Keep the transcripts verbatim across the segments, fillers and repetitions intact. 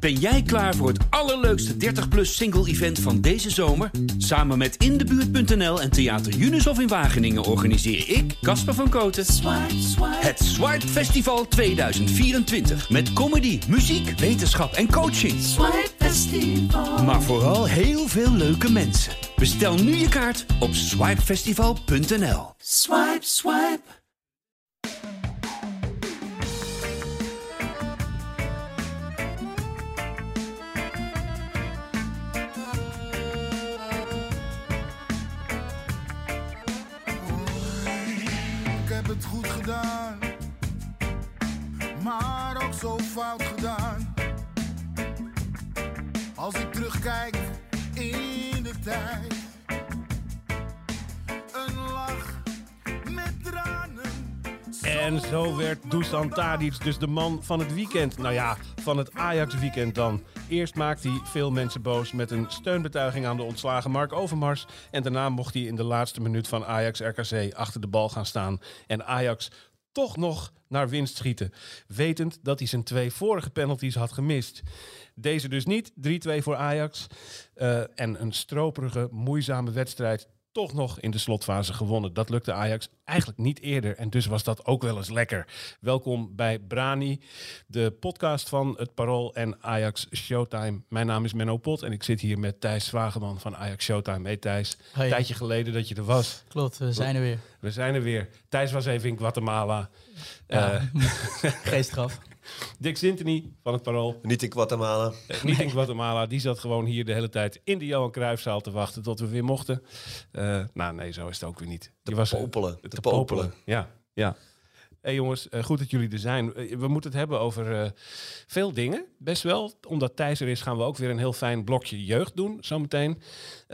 Ben jij klaar voor het allerleukste dertig plus single-event van deze zomer? Samen met In de Buurt punt n l en Theater Junushof in Wageningen organiseer ik, Casper van Koten, Swipe, Swipe. Het Swipe Festival tweeduizend vierentwintig. Met comedy, muziek, wetenschap en coaching. Swipe Festival. Maar vooral heel veel leuke mensen. Bestel nu je kaart op swipe festival punt n l. Swipe, swipe. Het goed gedaan, maar ook zo fout gedaan. Als ik terugkijk in de tijd, een lach met tranen. En zo werd Dusan Tadic dus de man van het weekend. Nou ja, van het Ajax-weekend dan. Eerst maakte hij veel mensen boos met een steunbetuiging aan de ontslagen Mark Overmars. En daarna mocht hij in de laatste minuut van Ajax-R K C achter de bal gaan staan. En Ajax toch nog naar winst schieten. Wetend dat hij zijn twee vorige penalties had gemist. Deze dus niet. drie twee voor Ajax. Uh, en een stroperige, moeizame wedstrijd toch nog in de slotfase gewonnen. Dat lukte Ajax eigenlijk niet eerder. En dus was dat ook wel eens lekker. Welkom bij Brani, de podcast van het Parool en Ajax Showtime. Mijn naam is Menno Pot en ik zit hier met Thijs Zwageman van Ajax Showtime. Hey Thijs, hey. Een tijdje geleden dat je er was. Klopt, we zijn er weer. We zijn er weer. Thijs was even in Guatemala. Ja, uh, geestgraf. Dick Sintony van het Parool. Niet in Guatemala. Uh, niet in Guatemala. Die zat gewoon hier de hele tijd in de Johan Cruijffzaal te wachten tot we weer mochten. Uh, nou nee, zo is het ook weer niet. Te was, popelen. Te, te popelen. popelen. Ja, ja. Hey jongens, uh, goed dat jullie er zijn. Uh, we moeten het hebben over uh, veel dingen, best wel. Omdat Thijs er is, gaan we ook weer een heel fijn blokje jeugd doen, zometeen.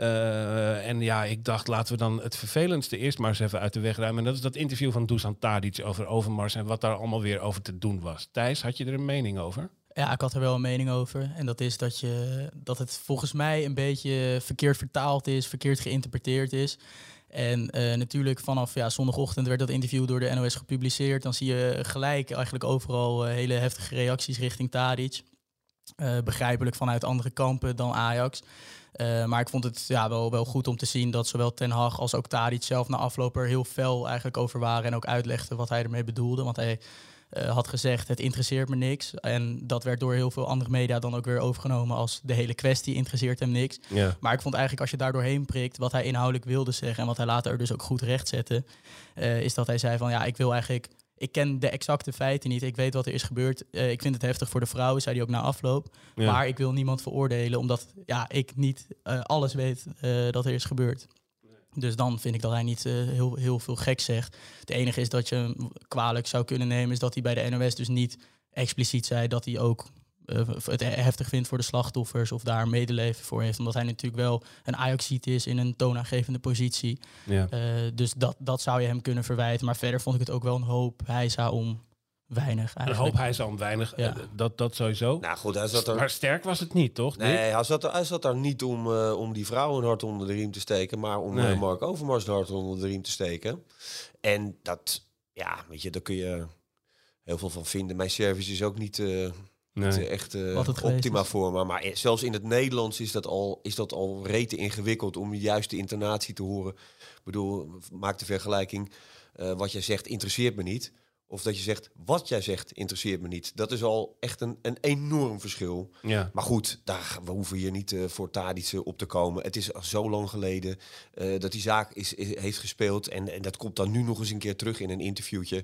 Uh, en ja, ik dacht, laten we dan het vervelendste eerst maar eens even uit de weg ruimen. En dat is dat interview van Dusan Tadic over Overmars en wat daar allemaal weer over te doen was. Thijs, had je er een mening over? Ja, ik had er wel een mening over. En dat is dat, je, dat het volgens mij een beetje verkeerd vertaald is, verkeerd geïnterpreteerd is. En uh, natuurlijk vanaf ja, zondagochtend werd dat interview door de N O S gepubliceerd. Dan zie je gelijk eigenlijk overal uh, hele heftige reacties richting Tadic. Uh, begrijpelijk vanuit andere kampen dan Ajax. Uh, maar ik vond het ja, wel, wel goed om te zien dat zowel Ten Hag als ook Tadic zelf na afloop er heel fel eigenlijk over waren. En ook uitlegden wat hij ermee bedoelde. Want hij uh, had gezegd, het interesseert me niks. En dat werd door heel veel andere media dan ook weer overgenomen als de hele kwestie interesseert hem niks. Ja. Maar ik vond eigenlijk als je daar doorheen prikt wat hij inhoudelijk wilde zeggen en wat hij later er dus ook goed recht zette, uh, is dat hij zei van ja, ik wil eigenlijk, ik ken de exacte feiten niet, ik weet wat er is gebeurd. Uh, ik vind het heftig voor de vrouwen, zei hij ook na afloop. Ja. Maar ik wil niemand veroordelen omdat ja, ik niet uh, alles weet uh, dat er is gebeurd. Dus dan vind ik dat hij niet uh, heel, heel veel gek zegt. Het enige is dat je hem kwalijk zou kunnen nemen is dat hij bij de N O S dus niet expliciet zei dat hij ook uh, het heftig vindt voor de slachtoffers of daar medeleven voor heeft. Omdat hij natuurlijk wel een Ajaxiet is in een toonaangevende positie. Ja. Uh, dus dat, dat zou je hem kunnen verwijten. Maar verder vond ik het ook wel een hoop heisa om weinig eigenlijk. Een hoop heisa om weinig, ja. uh, dat, dat sowieso. Nou goed, hij zat er... Maar sterk was het niet, toch? Nee, hij zat, er, hij zat daar niet om, uh, om die vrouw een hart onder de riem te steken, maar om nee. uh, Mark Overmars een hart onder de riem te steken. En dat, ja, weet je, daar kun je heel veel van vinden. Mijn service is ook niet... Uh, Nee. Niet echt uh, optima voor me. Maar zelfs in het Nederlands is dat al, is dat al rete ingewikkeld om de juiste intonatie te horen. Ik bedoel, maak de vergelijking. Uh, wat jij zegt interesseert me niet. Of dat je zegt, wat jij zegt interesseert me niet. Dat is al echt een, een enorm verschil. Ja. Maar goed, daar, we hoeven hier niet uh, voor Tadic op te komen. Het is al zo lang geleden uh, dat die zaak is, is, heeft gespeeld. En, en dat komt dan nu nog eens een keer terug in een interviewtje.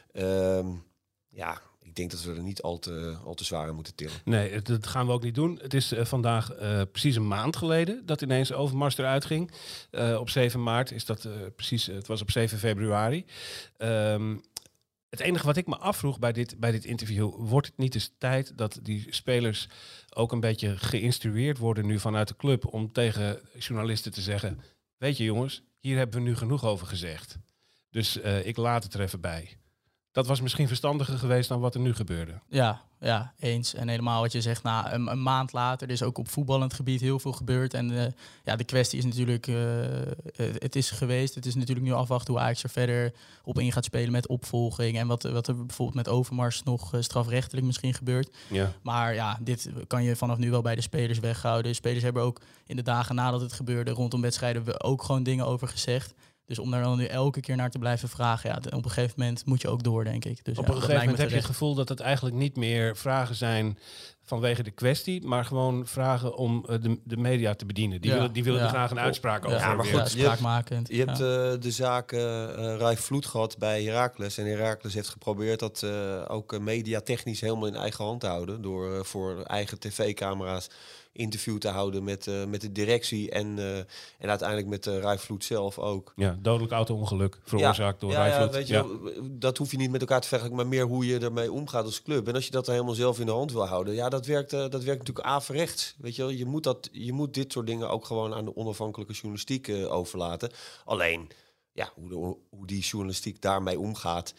Uh, ja... Ik denk dat we er niet al te, al te zwaar aan moeten tillen. Nee, dat gaan we ook niet doen. Het is uh, vandaag uh, precies een maand geleden dat ineens Overmars eruit ging. Uh, op zeven maart is dat uh, precies, uh, het was op zeven februari. Um, het enige wat ik me afvroeg bij dit, bij dit interview, wordt het niet eens tijd dat die spelers ook een beetje geïnstrueerd worden nu vanuit de club om tegen journalisten te zeggen, weet je jongens, hier hebben we nu genoeg over gezegd. Dus uh, ik laat het er even bij. Dat was misschien verstandiger geweest dan wat er nu gebeurde. Ja, Ja, eens. En helemaal wat je zegt, na een, een maand later, er is ook op voetballend gebied heel veel gebeurd. En uh, ja, de kwestie is natuurlijk, uh, het is geweest. Het is natuurlijk nu afwachten hoe Ajax er verder op in gaat spelen met opvolging. En wat, wat er bijvoorbeeld met Overmars nog uh, strafrechtelijk misschien gebeurt. Ja. Maar ja, dit kan je vanaf nu wel bij de spelers weghouden. De spelers hebben ook in de dagen nadat het gebeurde rondom wedstrijden we ook gewoon dingen over gezegd. Dus om daar dan nu elke keer naar te blijven vragen, ja, op een gegeven moment moet je ook door, denk ik. Dus op ja, een gegeven moment heb je het gevoel dat het eigenlijk niet meer vragen zijn vanwege de kwestie, maar gewoon vragen om uh, de, de media te bedienen. Die ja, willen, die willen ja. er graag een uitspraak ja, over. Ja, maar weer. goed, ja, spraakmakend. Je hebt ja. uh, de zaak uh, Rai Vloed gehad bij Heracles. En Heracles heeft geprobeerd dat uh, ook uh, mediatechnisch helemaal in eigen hand te houden. Door uh, voor eigen tv-camera's interview te houden met, uh, met de directie. En, uh, en uiteindelijk met uh, Rai Vloed zelf ook. Ja, dodelijk auto-ongeluk veroorzaakt door ja, Rai ja, Vloed. weet je, Ja. dat hoef je niet met elkaar te vergelijken, maar meer hoe je ermee omgaat als club. En als je dat helemaal zelf in de hand wil houden, ja, dat werkt, uh, dat werkt natuurlijk averechts. Weet je wel, je moet, dat, je moet dit soort dingen ook gewoon aan de onafhankelijke journalistiek uh, overlaten. Alleen, ja, hoe, de, hoe die journalistiek daarmee omgaat,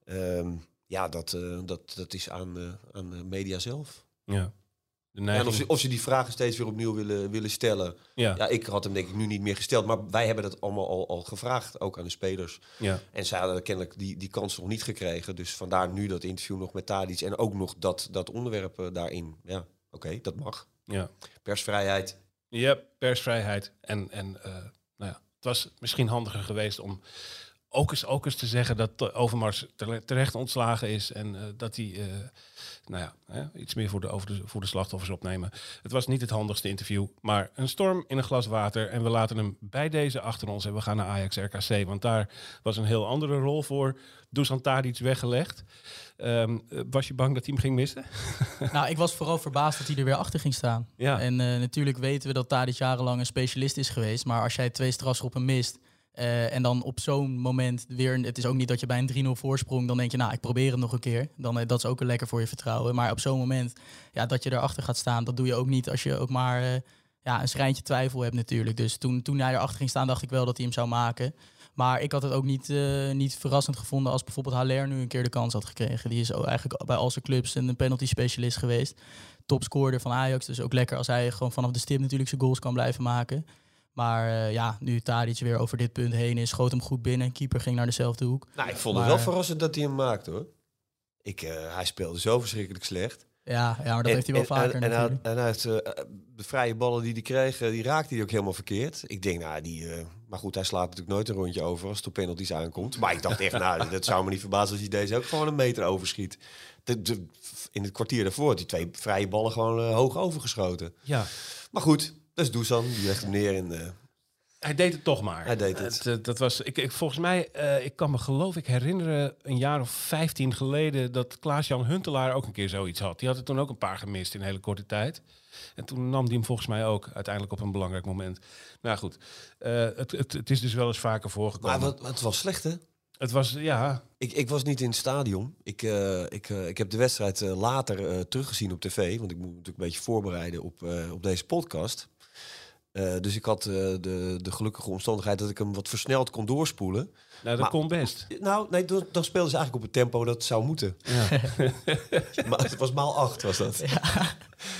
um, ja, dat, uh, dat, dat is aan, uh, aan de media zelf. Ja. De Ja, en of, ze, of ze die vragen steeds weer opnieuw willen, willen stellen. Ja. Ja, ik had hem denk ik nu niet meer gesteld. Maar wij hebben dat allemaal al, al gevraagd, ook aan de spelers. Ja. En ze hadden kennelijk die, die kans nog niet gekregen. Dus vandaar nu dat interview nog met Tadic. En ook nog dat, dat onderwerp uh, daarin. Ja, oké, okay, dat mag. Ja. Persvrijheid. Ja, persvrijheid. En, en uh, nou ja, het was misschien handiger geweest om ook eens, ook eens te zeggen dat Overmars terecht ontslagen is. En uh, dat hij uh, nou ja, hè, iets meer voor de, over de, voor de slachtoffers opnemen. Het was niet het handigste interview, maar een storm in een glas water. En we laten hem bij deze achter ons en we gaan naar Ajax R K C. Want daar was een heel andere rol voor Dusan Tadic weggelegd. Um, was je bang dat hij hem ging missen? Nou, ik was vooral verbaasd dat hij er weer achter ging staan. Ja. En uh, natuurlijk weten we dat Tadic jarenlang een specialist is geweest. Maar als jij twee strafschoppen mist Uh, en dan op zo'n moment weer, het is ook niet dat je bij een drie nul voorsprong, dan denk je, nou, ik probeer het nog een keer. Dan, uh, dat is ook lekker voor je vertrouwen. Maar op zo'n moment, ja, dat je erachter gaat staan, dat doe je ook niet als je ook maar uh, ja, een schrijntje twijfel hebt natuurlijk. Dus toen, toen hij erachter ging staan, dacht ik wel dat hij hem zou maken. Maar ik had het ook niet, uh, niet verrassend gevonden als bijvoorbeeld Haller nu een keer de kans had gekregen. Die is eigenlijk bij al zijn clubs een penalty specialist geweest. Topscorer van Ajax, dus ook lekker als hij gewoon vanaf de stip natuurlijk zijn goals kan blijven maken. Maar uh, ja, nu Tadic weer over dit punt heen is, schoot hem goed binnen. Keeper ging naar dezelfde hoek. Nou, ik vond maar, het wel verrassend dat hij hem maakte, hoor. Ik, uh, hij speelde zo verschrikkelijk slecht. Ja, ja maar dat en, heeft hij wel en, vaker en, natuurlijk. En, en hij heeft, uh, de vrije ballen die hij kreeg, uh, die raakte hij ook helemaal verkeerd. Ik denk, nou, die... Uh, maar goed, hij slaat natuurlijk nooit een rondje over als het op penalties aankomt. Maar ik dacht echt, nou, dat zou me niet verbazen als hij deze ook gewoon een meter overschiet. De, de, in het kwartier daarvoor die twee vrije ballen gewoon uh, hoog overgeschoten. Ja. Maar goed, dat is Dusan. Die legt hem neer in... Uh, Hij deed het toch maar. Hij deed het. het uh, dat was, ik, ik, volgens mij, uh, ik kan me geloof ik herinneren, een jaar of vijftien geleden, dat Klaas-Jan Huntelaar ook een keer zoiets had. Die had er toen ook een paar gemist in een hele korte tijd. En toen nam die hem volgens mij ook uiteindelijk op een belangrijk moment. Nou goed, uh, het, het, het is dus wel eens vaker voorgekomen. Maar wat, het was slecht, hè? Het was, ja... Ik, ik was niet in het stadion. Ik, uh, ik, uh, ik heb de wedstrijd uh, later uh, teruggezien op tv. Want ik moet natuurlijk een beetje voorbereiden op, uh, op deze podcast. Uh, dus ik had uh, de, de gelukkige omstandigheid dat ik hem wat versneld kon doorspoelen. Nou, dat maar, kon best. Nou, nee, dan, dan speelden ze eigenlijk op het tempo dat het zou moeten. Ja. Maar het was maal acht, was dat. Ja,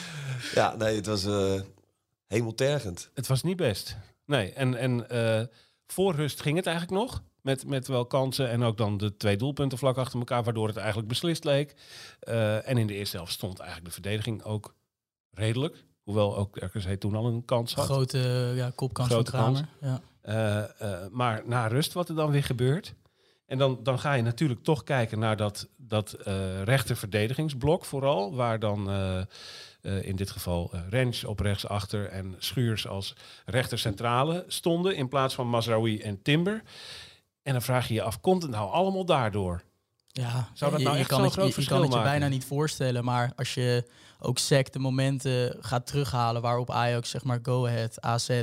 ja nee, het was uh, hemeltergend. Het was niet best. Nee, en, en uh, voor rust ging het eigenlijk nog. Met, met wel kansen en ook dan de twee doelpunten vlak achter elkaar, waardoor het eigenlijk beslist leek. Uh, en in de eerste helft stond eigenlijk de verdediging ook redelijk. Hoewel ook R K C toen al een kans had. Grote ja, kopkans Grote van Kramer. Ja. Uh, uh, maar na rust wat er dan weer gebeurt. En dan, dan ga je natuurlijk toch kijken naar dat, dat uh, rechterverdedigingsblok vooral. Waar dan uh, uh, in dit geval uh, Rens op rechtsachter en Schuurs als rechtercentrale stonden. In plaats van Mazraoui en Timber. En dan vraag je je af, komt het nou allemaal daardoor? Ja, Zou dat je, nou je echt kan zo'n het, groot je, verschil je kan het je maken? bijna niet voorstellen, maar als je ook sec de momenten gaat terughalen waarop Ajax, zeg maar, Go Ahead, A Z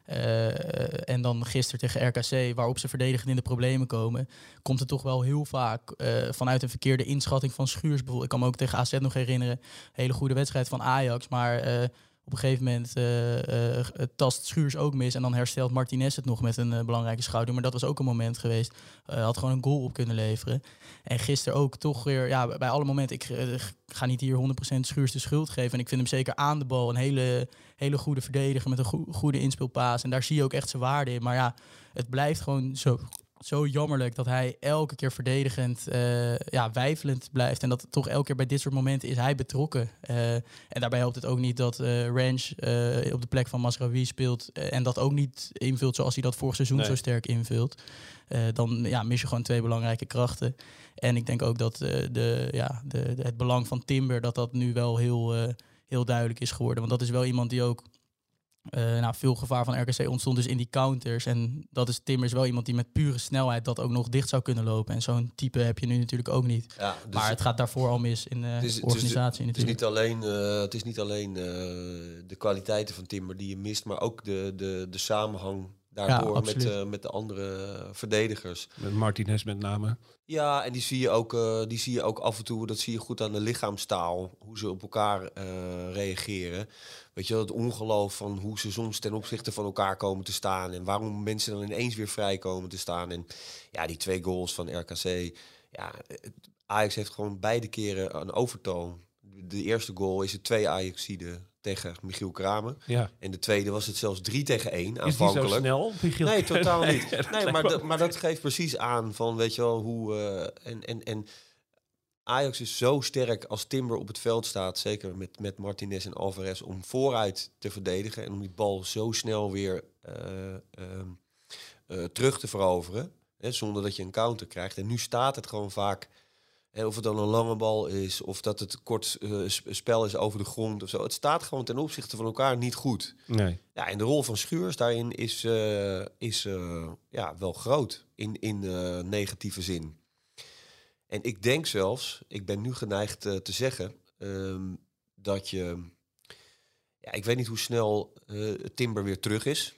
uh, en dan gisteren tegen R K C, waarop ze verdedigend in de problemen komen, komt het toch wel heel vaak uh, vanuit een verkeerde inschatting van Schuurs. Bijvoorbeeld, ik kan me ook tegen A Z nog herinneren, hele goede wedstrijd van Ajax, maar uh, Op een gegeven moment uh, uh, tast Schuurs ook mis. En dan herstelt Martinez het nog met een uh, belangrijke schouder. Maar dat was ook een moment geweest. Uh, had gewoon een goal op kunnen leveren. En gisteren ook toch weer, ja, bij alle momenten. Ik uh, ga niet hier honderd procent Schuurs de schuld geven. En ik vind hem zeker aan de bal een hele, hele goede verdediger met een go- goede inspeelpaas. En daar zie je ook echt zijn waarde in. Maar ja, het blijft gewoon zo... Zo jammerlijk dat hij elke keer verdedigend, uh, ja, weifelend blijft. En dat toch elke keer bij dit soort momenten is hij betrokken. Uh, en daarbij helpt het ook niet dat uh, Ranch uh, op de plek van Mazraoui speelt. Uh, en dat ook niet invult zoals hij dat vorig seizoen nee. zo sterk invult. Uh, dan ja, mis je gewoon twee belangrijke krachten. En ik denk ook dat uh, de, ja, de, de, het belang van Timber, dat dat nu wel heel, uh, heel duidelijk is geworden. Want dat is wel iemand die ook... Uh, nou, veel gevaar van R K C ontstond dus in die counters. En dat is Timber is wel iemand die met pure snelheid dat ook nog dicht zou kunnen lopen. En zo'n type heb je nu natuurlijk ook niet. Ja, dus maar het gaat daarvoor al mis in de uh, is, organisatie het is, natuurlijk. Het is niet alleen, uh, het is niet alleen uh, de kwaliteiten van Timber die je mist, maar ook de, de, de samenhang daardoor ja, met, uh, met de andere verdedigers. Met Martinez met name. Ja, en die zie je ook, uh, die zie je ook af en toe, dat zie je goed aan de lichaamstaal, hoe ze op elkaar uh, reageren. Weet je, het ongeloof van hoe ze soms ten opzichte van elkaar komen te staan en waarom mensen dan ineens weer vrij komen te staan. En ja, die twee goals van R K C, ja, Ajax heeft gewoon beide keren een overtoon. De eerste goal is het twee Ajaxiden tegen Michiel Kramer. Ja. En de tweede was het zelfs drie tegen één aanvankelijk. Is die zo snel, Michiel? Nee, totaal niet. Nee, nee maar, d- maar dat geeft precies aan van, weet je wel, hoe... Uh, en, en, en Ajax is zo sterk als Timber op het veld staat, zeker met, met Martinez en Alvarez, om vooruit te verdedigen en om die bal zo snel weer uh, uh, uh, terug te veroveren, hè, zonder dat je een counter krijgt. En nu staat het gewoon vaak... En of het dan een lange bal is, of dat het kort uh, spel is over de grond of zo. Het staat gewoon ten opzichte van elkaar niet goed. Nee. Ja, en de rol van Schuurs daarin is, uh, is uh, ja, wel groot in, in uh, negatieve zin. En ik denk zelfs, ik ben nu geneigd uh, te zeggen, um, dat je... Ja, ik weet niet hoe snel uh, Timber weer terug is.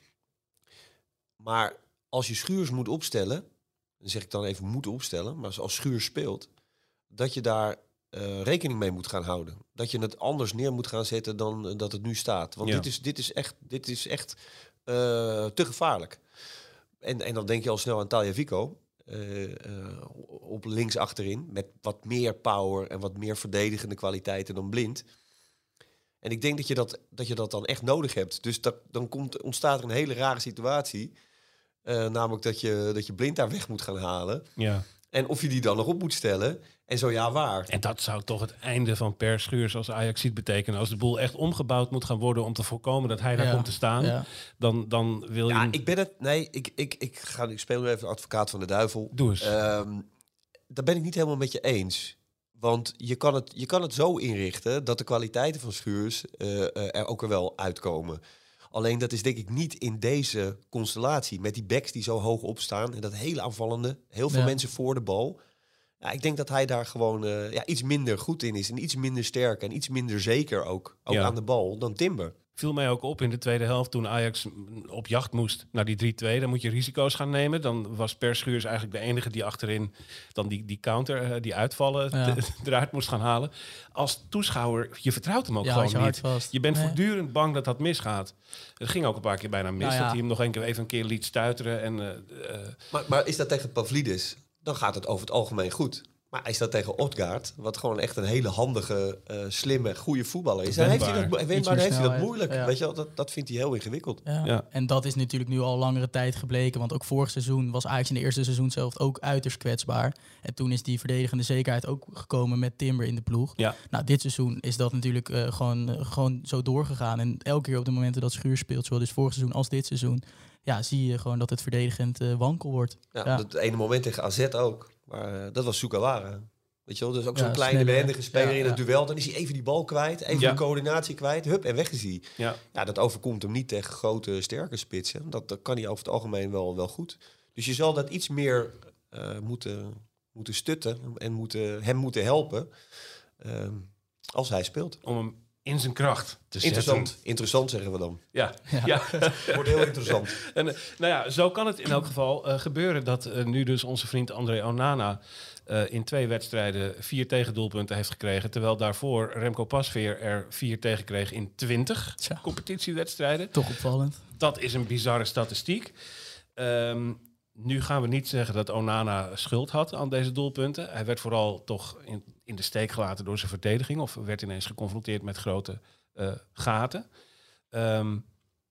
Maar als je Schuurs moet opstellen, dan zeg ik dan even moet opstellen, maar als Schuurs speelt, dat je daar uh, rekening mee moet gaan houden. Dat je het anders neer moet gaan zetten dan uh, dat het nu staat. Want ja. dit, is, dit is echt, dit is echt uh, te gevaarlijk. En, en dan denk je al snel aan Tagliafico. Uh, uh, op links achterin. Met wat meer power en wat meer verdedigende kwaliteiten dan Blind. En ik denk dat je dat, dat, je dat dan echt nodig hebt. Dus dat, dan komt, ontstaat er een hele rare situatie. Uh, namelijk dat je, dat je Blind daar weg moet gaan halen. Ja. En of je die dan nog op moet stellen. En zo ja, waar. En dat zou toch het einde van Per Schuurs als Ajax ziet betekenen. Als de boel echt omgebouwd moet gaan worden om te voorkomen dat hij daar ja. komt te staan. Ja. Dan, dan wil je... Ja, ik ben het... Nee, ik, ik, ik, ga, ik speel nu even advocaat van de duivel. Doe eens. Um, daar ben ik niet helemaal met je eens. Want je kan het, je kan het zo inrichten dat de kwaliteiten van Schuurs uh, uh, er ook er wel uitkomen. Alleen dat is denk ik niet in deze constellatie. Met die backs die zo hoog opstaan. En dat hele aanvallende. Heel veel ja. mensen voor de bal. Ja, ik denk dat hij daar gewoon uh, ja, iets minder goed in is. En iets minder sterk. En iets minder zeker ook. Ook ja. aan de bal dan Timber. Viel mij ook op in de tweede helft toen Ajax op jacht moest naar die drie twee. Dan moet je risico's gaan nemen. Dan was Per Schuurs eigenlijk de enige die achterin dan die, die counter, uh, die uitvallen ja. te, eruit moest gaan halen. Als toeschouwer, je vertrouwt hem ook ja, gewoon je niet. Vast. Je bent nee. voortdurend bang dat dat misgaat. Het ging ook een paar keer bijna mis. Nou ja. Dat hij hem nog een keer, even een keer liet stuiteren. En, uh, uh, maar, maar is dat tegen Pavlidis? Dan gaat het over het algemeen goed. Maar is dat tegen Odgaard, wat gewoon echt een hele handige, uh, slimme, goede voetballer is. Dan heeft hij dat, wendbaar, heeft hij dat moeilijk. Ja. Weet je wel, dat, dat vindt hij heel ingewikkeld. Ja. Ja. En dat is natuurlijk nu al langere tijd gebleken. Want ook vorig seizoen was Ajax in de eerste seizoen zelf ook uiterst kwetsbaar. En toen is die verdedigende zekerheid ook gekomen met Timber in de ploeg. Ja. Nou, dit seizoen is dat natuurlijk uh, gewoon, uh, gewoon zo doorgegaan. En elke keer op de momenten dat Schuurs speelt, zowel dus vorig seizoen als dit seizoen, ja, zie je gewoon dat het verdedigend uh, wankel wordt. Ja, ja. Dat ene moment tegen A Z ook. Maar uh, dat was Sukawara. Weet je wel, dus ook zo'n ja, kleine behendige speler ja, in het ja. duel. Dan is hij even die bal kwijt, even ja. de coördinatie kwijt. Hup, en weg is hij. Ja. ja, dat overkomt hem niet tegen grote, sterke spitsen. Dat, dat kan hij over het algemeen wel, wel goed. Dus je zal dat iets meer uh, moeten, moeten stutten en moeten, hem moeten helpen uh, als hij speelt. Om hem in zijn kracht te Interessant. zetten. Interessant zeggen we dan. Ja, ja. ja. Wordt heel interessant. En, uh, nou ja, zo kan het in elk geval uh, gebeuren dat uh, nu dus onze vriend André Onana uh, in twee wedstrijden vier tegendoelpunten heeft gekregen, terwijl daarvoor Remco Pasveer er vier tegen kreeg in twintig Tja. competitiewedstrijden. Toch opvallend. Dat is een bizarre statistiek. Um, nu gaan we niet zeggen dat Onana schuld had aan deze doelpunten. Hij werd vooral toch in, in de steek gelaten door zijn verdediging, of werd ineens geconfronteerd met grote uh, gaten. Um,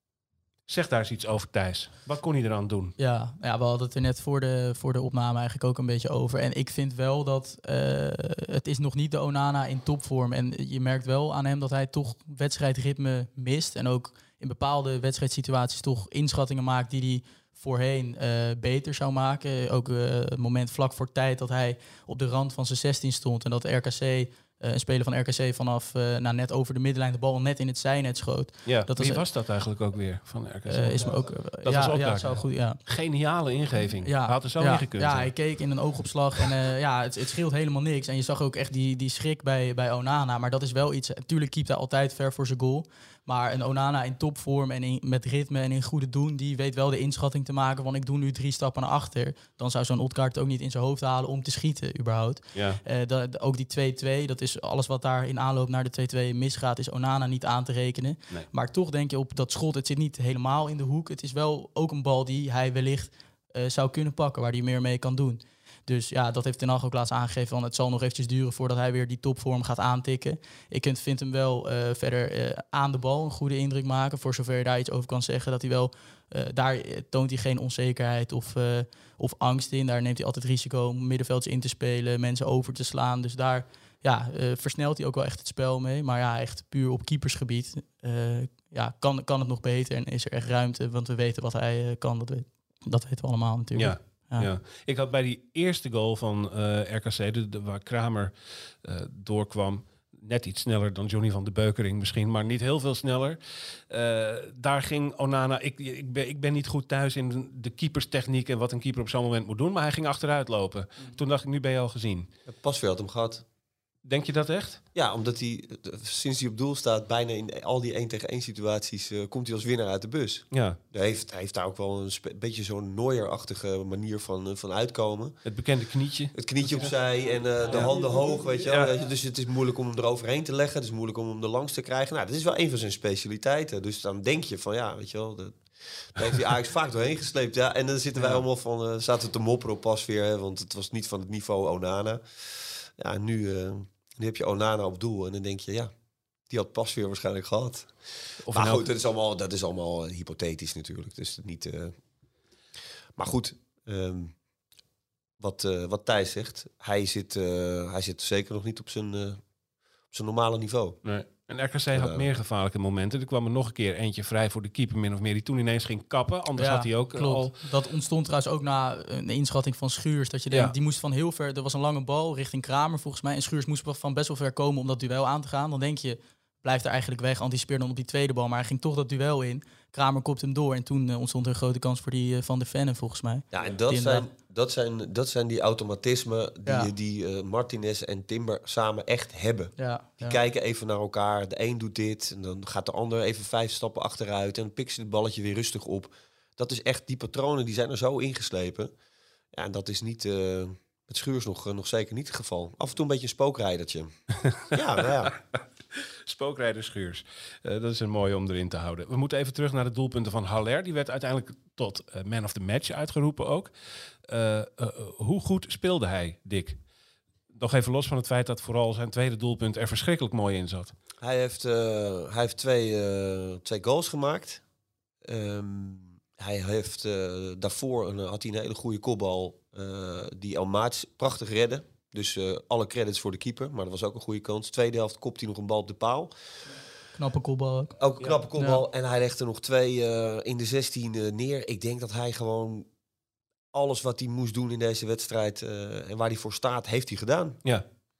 zeg daar eens iets over, Thijs. Wat kon hij eraan doen? Ja, ja, we hadden het er net voor de, voor de opname eigenlijk ook een beetje over. En ik vind wel dat uh, het is nog niet de Onana in topvorm. En je merkt wel aan hem dat hij toch wedstrijdritme mist. En ook in bepaalde wedstrijdsituaties toch inschattingen maakt die hij voorheen uh, beter zou maken. Ook uh, het moment vlak voor tijd dat hij op de rand van zijn zestien stond en dat R K C, uh, een speler van R K C vanaf uh, nou, net over de middenlijn de bal net in het zijnet schoot. Ja, dat wie was, was dat eigenlijk ook weer van R K C? Uh, is me ook, uh, dat ja, was ook ja, daar. zou goed, ja. Geniale ingeving. Ja, hij had er zo ja, in gekund. Ja, hij keek in een oogopslag en uh, ja, het, het scheelt helemaal niks. En je zag ook echt die, die schrik bij, bij Onana. Maar dat is wel iets, natuurlijk keept hij altijd ver voor zijn goal. Maar een Onana in topvorm en in, met ritme en in goede doen, die weet wel de inschatting te maken van ik doe nu drie stappen naar achter. Dan zou zo'n Odgaard ook niet in zijn hoofd halen om te schieten überhaupt. Ja. Uh, dat, ook die twee-twee, dat is alles wat daar in aanloop naar de twee-twee misgaat, is Onana niet aan te rekenen. Nee. Maar toch denk je op dat schot, het zit niet helemaal in de hoek. Het is wel ook een bal die hij wellicht uh, zou kunnen pakken, waar hij meer mee kan doen. Dus ja, dat heeft Ten Hag ook laatst aangegeven. Want het zal nog eventjes duren voordat hij weer die topvorm gaat aantikken. Ik vind hem wel uh, verder uh, aan de bal een goede indruk maken. Voor zover je daar iets over kan zeggen. Dat hij wel, uh, daar toont hij geen onzekerheid of, uh, of angst in. Daar neemt hij altijd risico om middenvelds in te spelen, mensen over te slaan. Dus daar ja, uh, versnelt hij ook wel echt het spel mee. Maar ja, echt puur op keepersgebied uh, ja, kan, kan het nog beter. En is er echt ruimte, want we weten wat hij uh, kan. Dat, weet, dat weten we allemaal natuurlijk. Ja. Ja. Ja. Ik had bij die eerste goal van uh, R K C, de, de, waar Kramer uh, doorkwam, net iets sneller dan Johnny van de Beukering misschien, maar niet heel veel sneller. Uh, daar ging Onana, ik, ik, ben, ik ben niet goed thuis in de keeperstechniek en wat een keeper op zo'n moment moet doen, maar hij ging achteruit lopen. Mm. Toen dacht ik, nu ben je al gezien. Pasveer had hem gehad. Denk je dat echt? Ja, omdat hij, sinds hij op doel staat, bijna in al die één tegen één situaties, uh, komt hij als winnaar uit de bus. Ja. Hij heeft, hij heeft daar ook wel een spe- beetje zo'n Neuer-achtige manier van, uh, van uitkomen. Het bekende knietje. Het knietje opzij en uh, de ja. handen hoog, weet je wel. Ja. Dus het is moeilijk om hem eroverheen te leggen. Het is moeilijk om hem er langs te krijgen. Nou, dat is wel een van zijn specialiteiten. Dus dan denk je van, ja, weet je wel, de, daar heeft hij Ajax vaak doorheen gesleept. Ja. En dan zitten wij ja. allemaal van, uh, zaten te mopperen op Pasveer, hè, want het was niet van het niveau Onana. Ja, nu... Uh, Nu heb je Onana op doel en dan denk je, ja, die had Pasveer waarschijnlijk gehad. Of maar nou... goed, dat is allemaal, dat is allemaal uh, hypothetisch natuurlijk. Dus niet. Uh... Maar goed, um, wat, uh, wat Thijs zegt, hij zit, uh, hij zit zeker nog niet op zijn, uh, op zijn normale niveau. Nee. En R K C had uh, meer gevaarlijke momenten. Er kwam er nog een keer eentje vrij voor de keeper, min of meer, die toen ineens ging kappen. Anders ja, had hij ook klopt. al... Dat ontstond trouwens ook na een inschatting van Schuurs. Dat je denkt, ja. die moest van heel ver... Er was een lange bal richting Kramer volgens mij. En Schuurs moest van best wel ver komen om dat duel aan te gaan. Dan denk je, blijft er eigenlijk weg, anticipeert dan op die tweede bal. Maar hij ging toch dat duel in. Kramer kopt hem door. En toen uh, ontstond er een grote kans voor die uh, Van de Ven volgens mij. Ja, en dat, zijn, dat, zijn, dat zijn die automatismen die, ja. die uh, Martinez en Timber samen echt hebben. Ja, die ja. kijken even naar elkaar. De een doet dit en dan gaat de ander even vijf stappen achteruit. En dan pikt ze het balletje weer rustig op. Dat is echt, die patronen die zijn er zo ingeslepen. Ja, en dat is niet... Uh, met Schuurs nog, uh, nog zeker niet het geval. Af en toe een beetje een spookrijdertje. ja, nou ja. Spookrijder Schuurs. Uh, dat is een mooie om erin te houden. We moeten even terug naar de doelpunten van Haller. Die werd uiteindelijk tot uh, man of the match uitgeroepen ook. Uh, uh, uh, hoe goed speelde hij, Dick? Nog even los van het feit dat vooral zijn tweede doelpunt er verschrikkelijk mooi in zat. Hij heeft, uh, hij heeft twee, uh, twee goals gemaakt. Um, hij heeft uh, daarvoor een, had hij een hele goede kopbal uh, die El Maats prachtig redde. Dus uh, alle credits voor de keeper, maar dat was ook een goede kans. Tweede helft kopt hij nog een bal op de paal. Knappe kopbal ook. Ook een knappe kopbal. Ja. En hij legt er nog twee uh, in de zestien uh, neer. Ik denk dat hij gewoon alles wat hij moest doen in deze wedstrijd uh, en waar hij voor staat, heeft hij gedaan. Ja.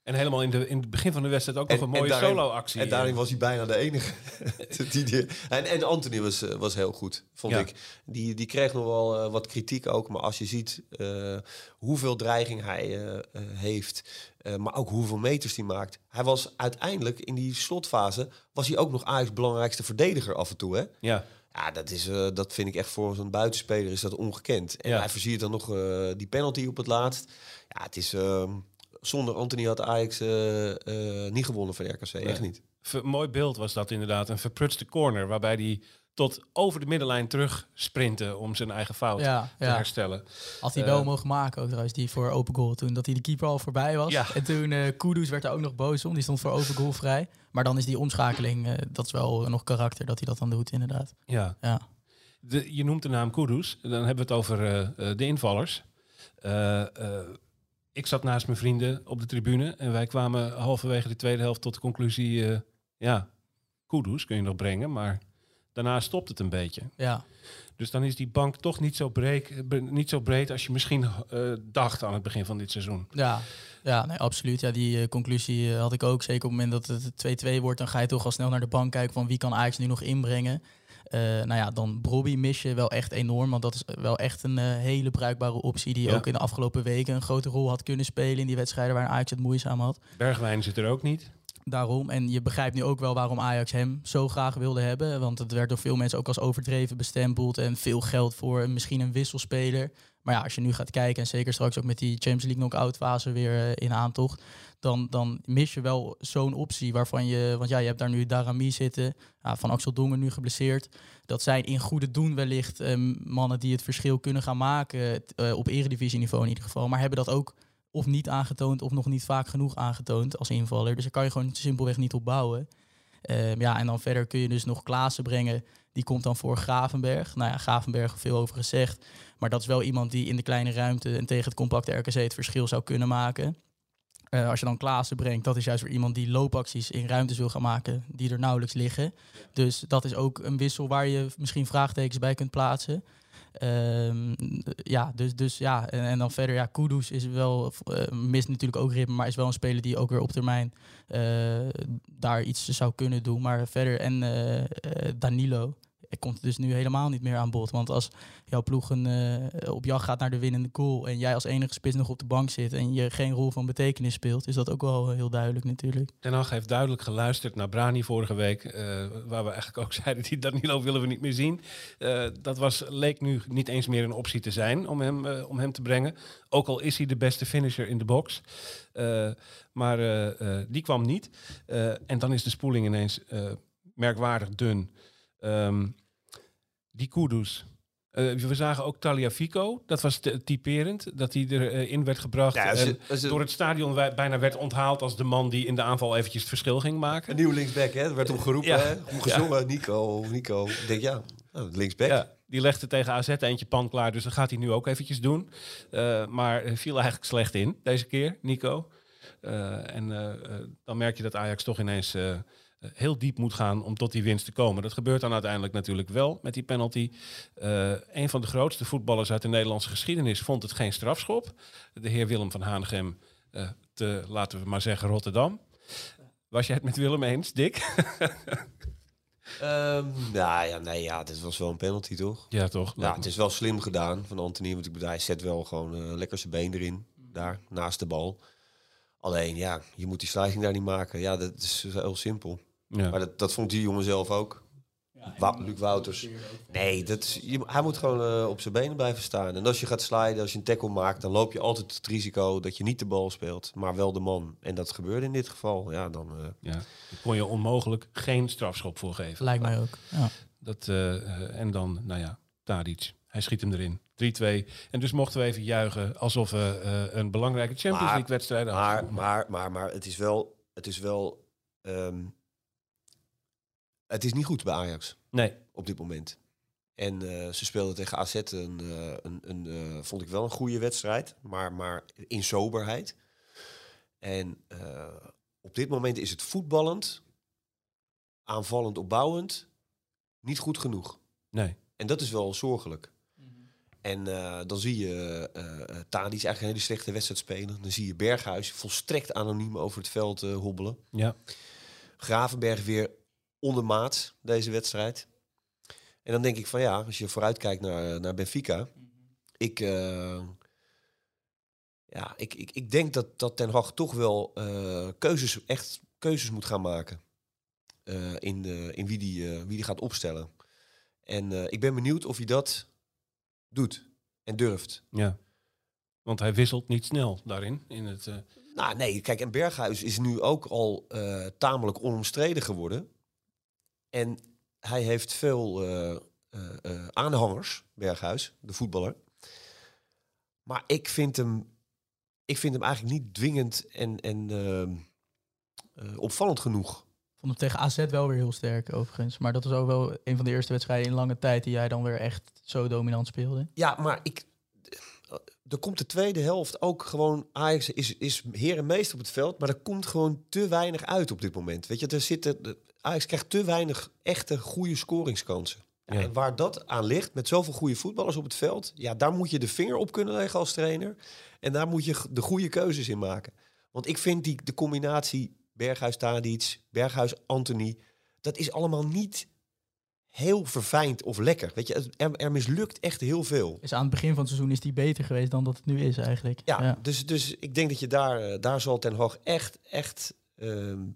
En helemaal in, de, in het begin van de wedstrijd ook En- nog een en mooie daarin- solo-actie. En daarin was hij bijna de enige. die, die, en, en Anthony was, eh, was heel goed, vond Ja. ik. Die, die kreeg nog wel uh, wat kritiek ook. Maar als je ziet uh, hoeveel dreiging hij uh, uh, heeft... Uh, maar ook hoeveel meters hij maakt. Hij was uiteindelijk in die slotfase... was hij ook nog Ajax' belangrijkste verdediger af en toe, hè? Ja. Ja, dat, is, uh, dat vind ik echt voor zo'n buitenspeler is dat ongekend. En Ja. hij versiert dan nog uh, die penalty op het laatst. Ja, het is... Uh, zonder Anthony had Ajax uh, uh, niet gewonnen van R K C. Nee. Echt niet. Ver, mooi beeld was dat inderdaad. Een verprutste corner waarbij hij tot over de middenlijn terug sprintte om zijn eigen fout Ja, te ja. herstellen. Had hij Uh, wel mogen maken ook trouwens, die voor open goal. Toen dat hij de keeper al voorbij was. Ja. En toen uh, Kudus werd er ook nog boos om. Die stond voor open goal vrij. Maar dan is die omschakeling, uh, dat is wel nog karakter dat hij dat dan doet inderdaad. Ja. Ja. De, je noemt de naam Kudus. Dan hebben we het over uh, uh, de invallers. Uh, uh, ik zat naast mijn vrienden op de tribune en wij kwamen halverwege de tweede helft tot de conclusie... Uh, ja, Kudus kun je nog brengen, maar daarna stopt het een beetje. Ja. Dus dan is die bank toch niet zo breed, niet zo breed als je misschien uh, dacht aan het begin van dit seizoen. Ja, ja nee, absoluut. Ja, die uh, conclusie uh, had ik ook. Zeker op het moment dat het twee-twee wordt, dan ga je toch al snel naar de bank kijken van wie kan Ajax nu nog inbrengen. Uh, nou ja, dan Brobby mis je wel echt enorm, want dat is wel echt een uh, hele bruikbare optie die Ja. ook in de afgelopen weken een grote rol had kunnen spelen in die wedstrijden waar Ajax het moeizaam had. Bergwijn zit er ook niet. Daarom, en je begrijpt nu ook wel waarom Ajax hem zo graag wilde hebben, want het werd door veel mensen ook als overdreven bestempeld en veel geld voor een, misschien een wisselspeler. Maar ja, als je nu gaat kijken en zeker straks ook met die Champions League knock-out fase weer uh, in aantocht, dan, dan mis je wel zo'n optie waarvan je... Want ja, je hebt daar nu Daramy zitten, ja, Van Axel Dongen nu geblesseerd. Dat zijn in goede doen wellicht um, mannen die het verschil kunnen gaan maken, uh, op eredivisieniveau in ieder geval. Maar hebben dat ook of niet aangetoond of nog niet vaak genoeg aangetoond als invaller. Dus daar kan je gewoon simpelweg niet op bouwen. Um, ja, en dan verder kun je dus nog Klaassen brengen. Die komt dan voor Gravenberg. Nou ja, Gravenberg veel over gezegd. Maar dat is wel iemand die in de kleine ruimte en tegen het compacte R K C het verschil zou kunnen maken. Uh, als je dan Klaassen brengt, dat is juist weer iemand die loopacties in ruimtes wil gaan maken die er nauwelijks liggen. Dus dat is ook een wissel waar je misschien vraagtekens bij kunt plaatsen. Um, ja, dus, dus ja, en, en dan verder, ja, Kudus is wel, uh, mist natuurlijk ook ritme, maar is wel een speler die ook weer op termijn uh, daar iets zou kunnen doen. Maar verder, en uh, uh, Danilo, er komt dus nu helemaal niet meer aan bod. Want als jouw ploeg een, uh, op jacht gaat naar de winnende goal en jij als enige spits nog op de bank zit en je geen rol van betekenis speelt, is dat ook wel heel duidelijk natuurlijk. Ten Hag heeft duidelijk geluisterd naar Brani vorige week, uh, waar we eigenlijk ook zeiden, die Danilo willen we niet meer zien. Uh, dat was, leek nu niet eens meer een optie te zijn om hem, uh, om hem te brengen. Ook al is hij de beste finisher in de box. Uh, maar uh, uh, die kwam niet. Uh, en dan is de spoeling ineens uh, merkwaardig dun. Um, die Kudus. Uh, we zagen ook Tagliafico. Dat was te, typerend. Dat hij erin uh, werd gebracht. Ja, als je, als je, door het stadion wij, bijna werd onthaald als de man die in de aanval eventjes het verschil ging maken. Een nieuwe linksback, hè? Er werd om geroepen, ja. hè? Om gezongen. Ja. Nico, Nico. Ik denk, ja, nou, linksback. Ja, die legde tegen A Z eentje pan klaar. Dus dat gaat hij nu ook eventjes doen. Uh, maar viel eigenlijk slecht in deze keer, Nico. Uh, en uh, uh, dan merk je dat Ajax toch ineens Uh, heel diep moet gaan om tot die winst te komen. Dat gebeurt dan uiteindelijk natuurlijk wel met die penalty. Uh, een van de grootste voetballers uit de Nederlandse geschiedenis vond het geen strafschop. De heer Willem van Hanegem uh, te, laten we maar zeggen, Rotterdam. Was jij het met Willem eens, Dick? um, nou ja, nee, ja, dit was wel een penalty, toch? Ja, toch? Ja, het is wel slim gedaan van Anthony, want ik bedoel, hij zet wel gewoon uh, lekker zijn been erin, daar, naast de bal. Alleen, ja, je moet die sliding daar niet maken. Ja, dat is heel simpel. Ja. Maar dat, dat vond die jongen zelf ook. Ja, Wa- Luc Wouters. Nee, dat is, je, hij moet gewoon uh, op zijn benen blijven staan. En als je gaat sliden, als je een tackle maakt, dan loop je altijd het risico dat je niet de bal speelt, maar wel de man. En dat gebeurde in dit geval. Ja, dan uh... ja, daar kon je onmogelijk geen strafschop voor geven. Lijkt mij ook. Ja. Dat, uh, uh, en dan, nou ja, Tadic. Hij schiet hem erin. drie-twee. En dus mochten we even juichen alsof we uh, een belangrijke Champions League wedstrijd hadden. Maar, maar, maar, maar het is wel, het is wel, um, het is niet goed bij Ajax. Nee. Op dit moment. En uh, ze speelden tegen A Z een, uh, een, een uh, vond ik wel een goede wedstrijd, maar, maar in soberheid. En uh, op dit moment is het voetballend, aanvallend, opbouwend, niet goed genoeg. Nee. En dat is wel zorgelijk. En uh, dan zie je uh, uh, Tadic eigenlijk een hele slechte wedstrijd spelen. Dan zie je Berghuis volstrekt anoniem over het veld uh, hobbelen. Ja. Gravenberg weer ondermaats deze wedstrijd. En dan denk ik van ja, als je vooruitkijkt naar, naar Benfica. Mm-hmm. Ik, uh, ja, ik, ik, ik denk dat, dat Ten Hag toch wel uh, keuzes, echt keuzes moet gaan maken. Uh, in uh, in wie, die, uh, wie die gaat opstellen. En uh, ik ben benieuwd of hij dat doet en durft. Ja, want hij wisselt niet snel daarin. In het, uh... Nou nee, kijk, en Berghuis is nu ook al uh, tamelijk onomstreden geworden. En hij heeft veel uh, uh, uh, aanhangers, Berghuis, de voetballer. Maar ik vind hem, ik vind hem eigenlijk niet dwingend en, en uh, uh, opvallend genoeg. Ik vond hem tegen A Z wel weer heel sterk, overigens. Maar dat was ook wel een van de eerste wedstrijden in lange tijd die jij dan weer echt zo dominant speelde. Ja, maar ik... Er komt de tweede helft ook gewoon... Ajax is, is heer en meester op het veld, maar er komt gewoon te weinig uit op dit moment. Weet je, er zitten... Ajax krijgt te weinig echte goede scoringskansen. Ja, ja. En waar dat aan ligt, met zoveel goede voetballers op het veld... Ja, daar moet je de vinger op kunnen leggen als trainer. En daar moet je de goede keuzes in maken. Want ik vind die, de combinatie Berghuis-Tadic, Berghuis-Antony... dat is allemaal niet heel verfijnd of lekker. Weet je, er, er mislukt echt heel veel. Dus aan het begin van het seizoen is die beter geweest dan dat het nu is eigenlijk. Ja, ja. Dus, dus ik denk dat je daar, daar zal Ten Hag echt, echt... Um,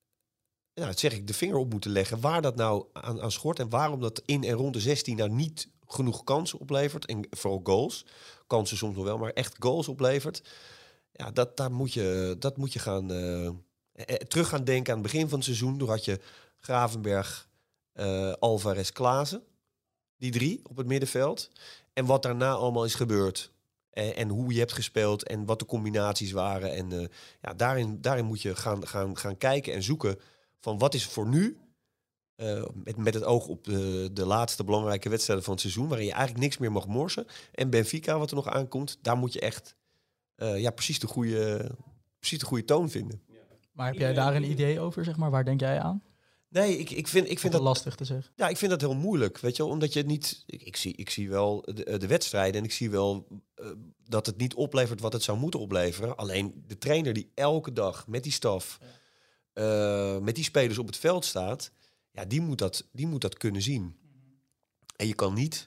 ja, dat zeg ik, de vinger op moeten leggen waar dat nou aan, aan schort en waarom dat in en rond de zestien nou niet genoeg kansen oplevert en vooral goals, kansen soms nog wel, maar echt goals oplevert. Ja, dat, daar moet je, dat moet je gaan uh, eh, terug gaan denken aan het begin van het seizoen. Toen had je Gravenberg, uh, Alvarez, Klaassen, die drie op het middenveld. En wat daarna allemaal is gebeurd. En, en hoe je hebt gespeeld en wat de combinaties waren. En uh, ja, daarin, daarin moet je gaan, gaan, gaan kijken en zoeken van wat is voor nu, uh, met, met het oog op de, de laatste belangrijke wedstrijden van het seizoen, waarin je eigenlijk niks meer mag morsen. En Benfica, wat er nog aankomt, daar moet je echt uh, ja, precies, de goede, precies de goede toon vinden. Maar heb jij daar een idee over, zeg maar? Waar denk jij aan? Nee, ik, ik vind, ik vind dat lastig te zeggen. Ja, ik vind dat heel moeilijk, weet je wel, omdat je het niet. Ik, ik zie, ik zie wel de, de wedstrijden en ik zie wel uh, dat het niet oplevert wat het zou moeten opleveren. Alleen de trainer die elke dag met die staf, ja. Uh, met die spelers op het veld staat, ja, die moet dat, die moet dat kunnen zien. Mm-hmm. En je kan niet.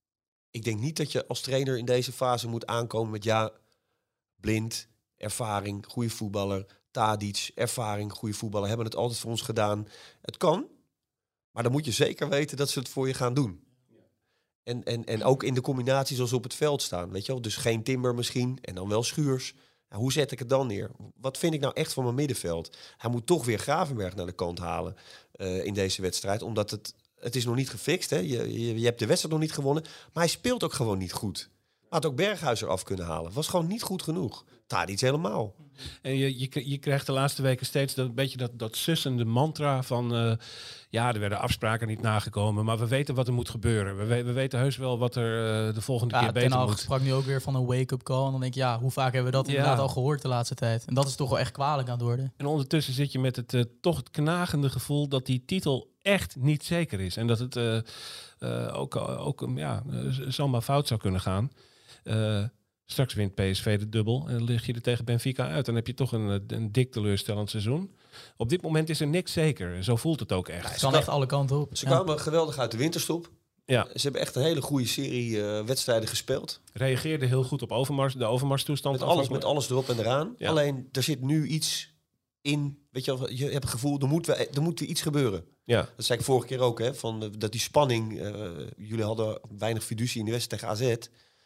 Ik denk niet dat je als trainer in deze fase moet aankomen met ja, Blind, ervaring, goede voetballer, Tadic, ervaring, goede voetballer, hebben het altijd voor ons gedaan. Het kan, maar dan moet je zeker weten dat ze het voor je gaan doen. Ja. En, en, en ook in de combinaties zoals ze op het veld staan, weet je wel. Dus geen Timber misschien en dan wel Schuurs. Nou, hoe zet ik het dan neer? Wat vind ik nou echt van mijn middenveld? Hij moet toch weer Gravenberg naar de kant halen uh, in deze wedstrijd. Omdat het, het is nog niet gefixt. Hè? Je, je, je hebt de wedstrijd nog niet gewonnen. Maar hij speelt ook gewoon niet goed. Had ook Berghuis eraf kunnen halen. Was gewoon niet goed genoeg. Tadic helemaal. En je, je, je krijgt de laatste weken steeds dat, een beetje dat, dat sussende mantra van... Uh, ja, er werden afspraken niet nagekomen, maar we weten wat er moet gebeuren. We, we, we weten heus wel wat er uh, de volgende ja, keer beter moet. Ten sprak nu ook weer van een wake-up call. En dan denk ik, ja, hoe vaak hebben we dat ja. inderdaad al gehoord de laatste tijd? En dat is toch wel echt kwalijk aan het worden. En ondertussen zit je met het uh, toch het knagende gevoel dat die titel echt niet zeker is. En dat het uh, uh, ook, uh, ook um, ja, uh, zomaar fout zou kunnen gaan. Uh, Straks wint P S V de dubbel en dan lig je er tegen Benfica uit. Dan heb je toch een, een dik teleurstellend seizoen. Op dit moment is er niks zeker. Zo voelt het ook echt. Ja, het kan echt alle kanten op. Ze kwamen ja. geweldig uit de winterstop. Ja. Ze hebben echt een hele goede serie uh, wedstrijden gespeeld. Reageerde heel goed op Overmars, de Overmars-toestand. Met alles, met alles erop en eraan. Ja. Alleen, er zit nu iets in. Weet je wel, je hebt het gevoel, er moet, we, er moet weer iets gebeuren. Ja. Dat zei ik vorige keer ook, hè, van, uh, dat die spanning... Uh, jullie hadden weinig fiducie in de wedstrijd tegen A Z.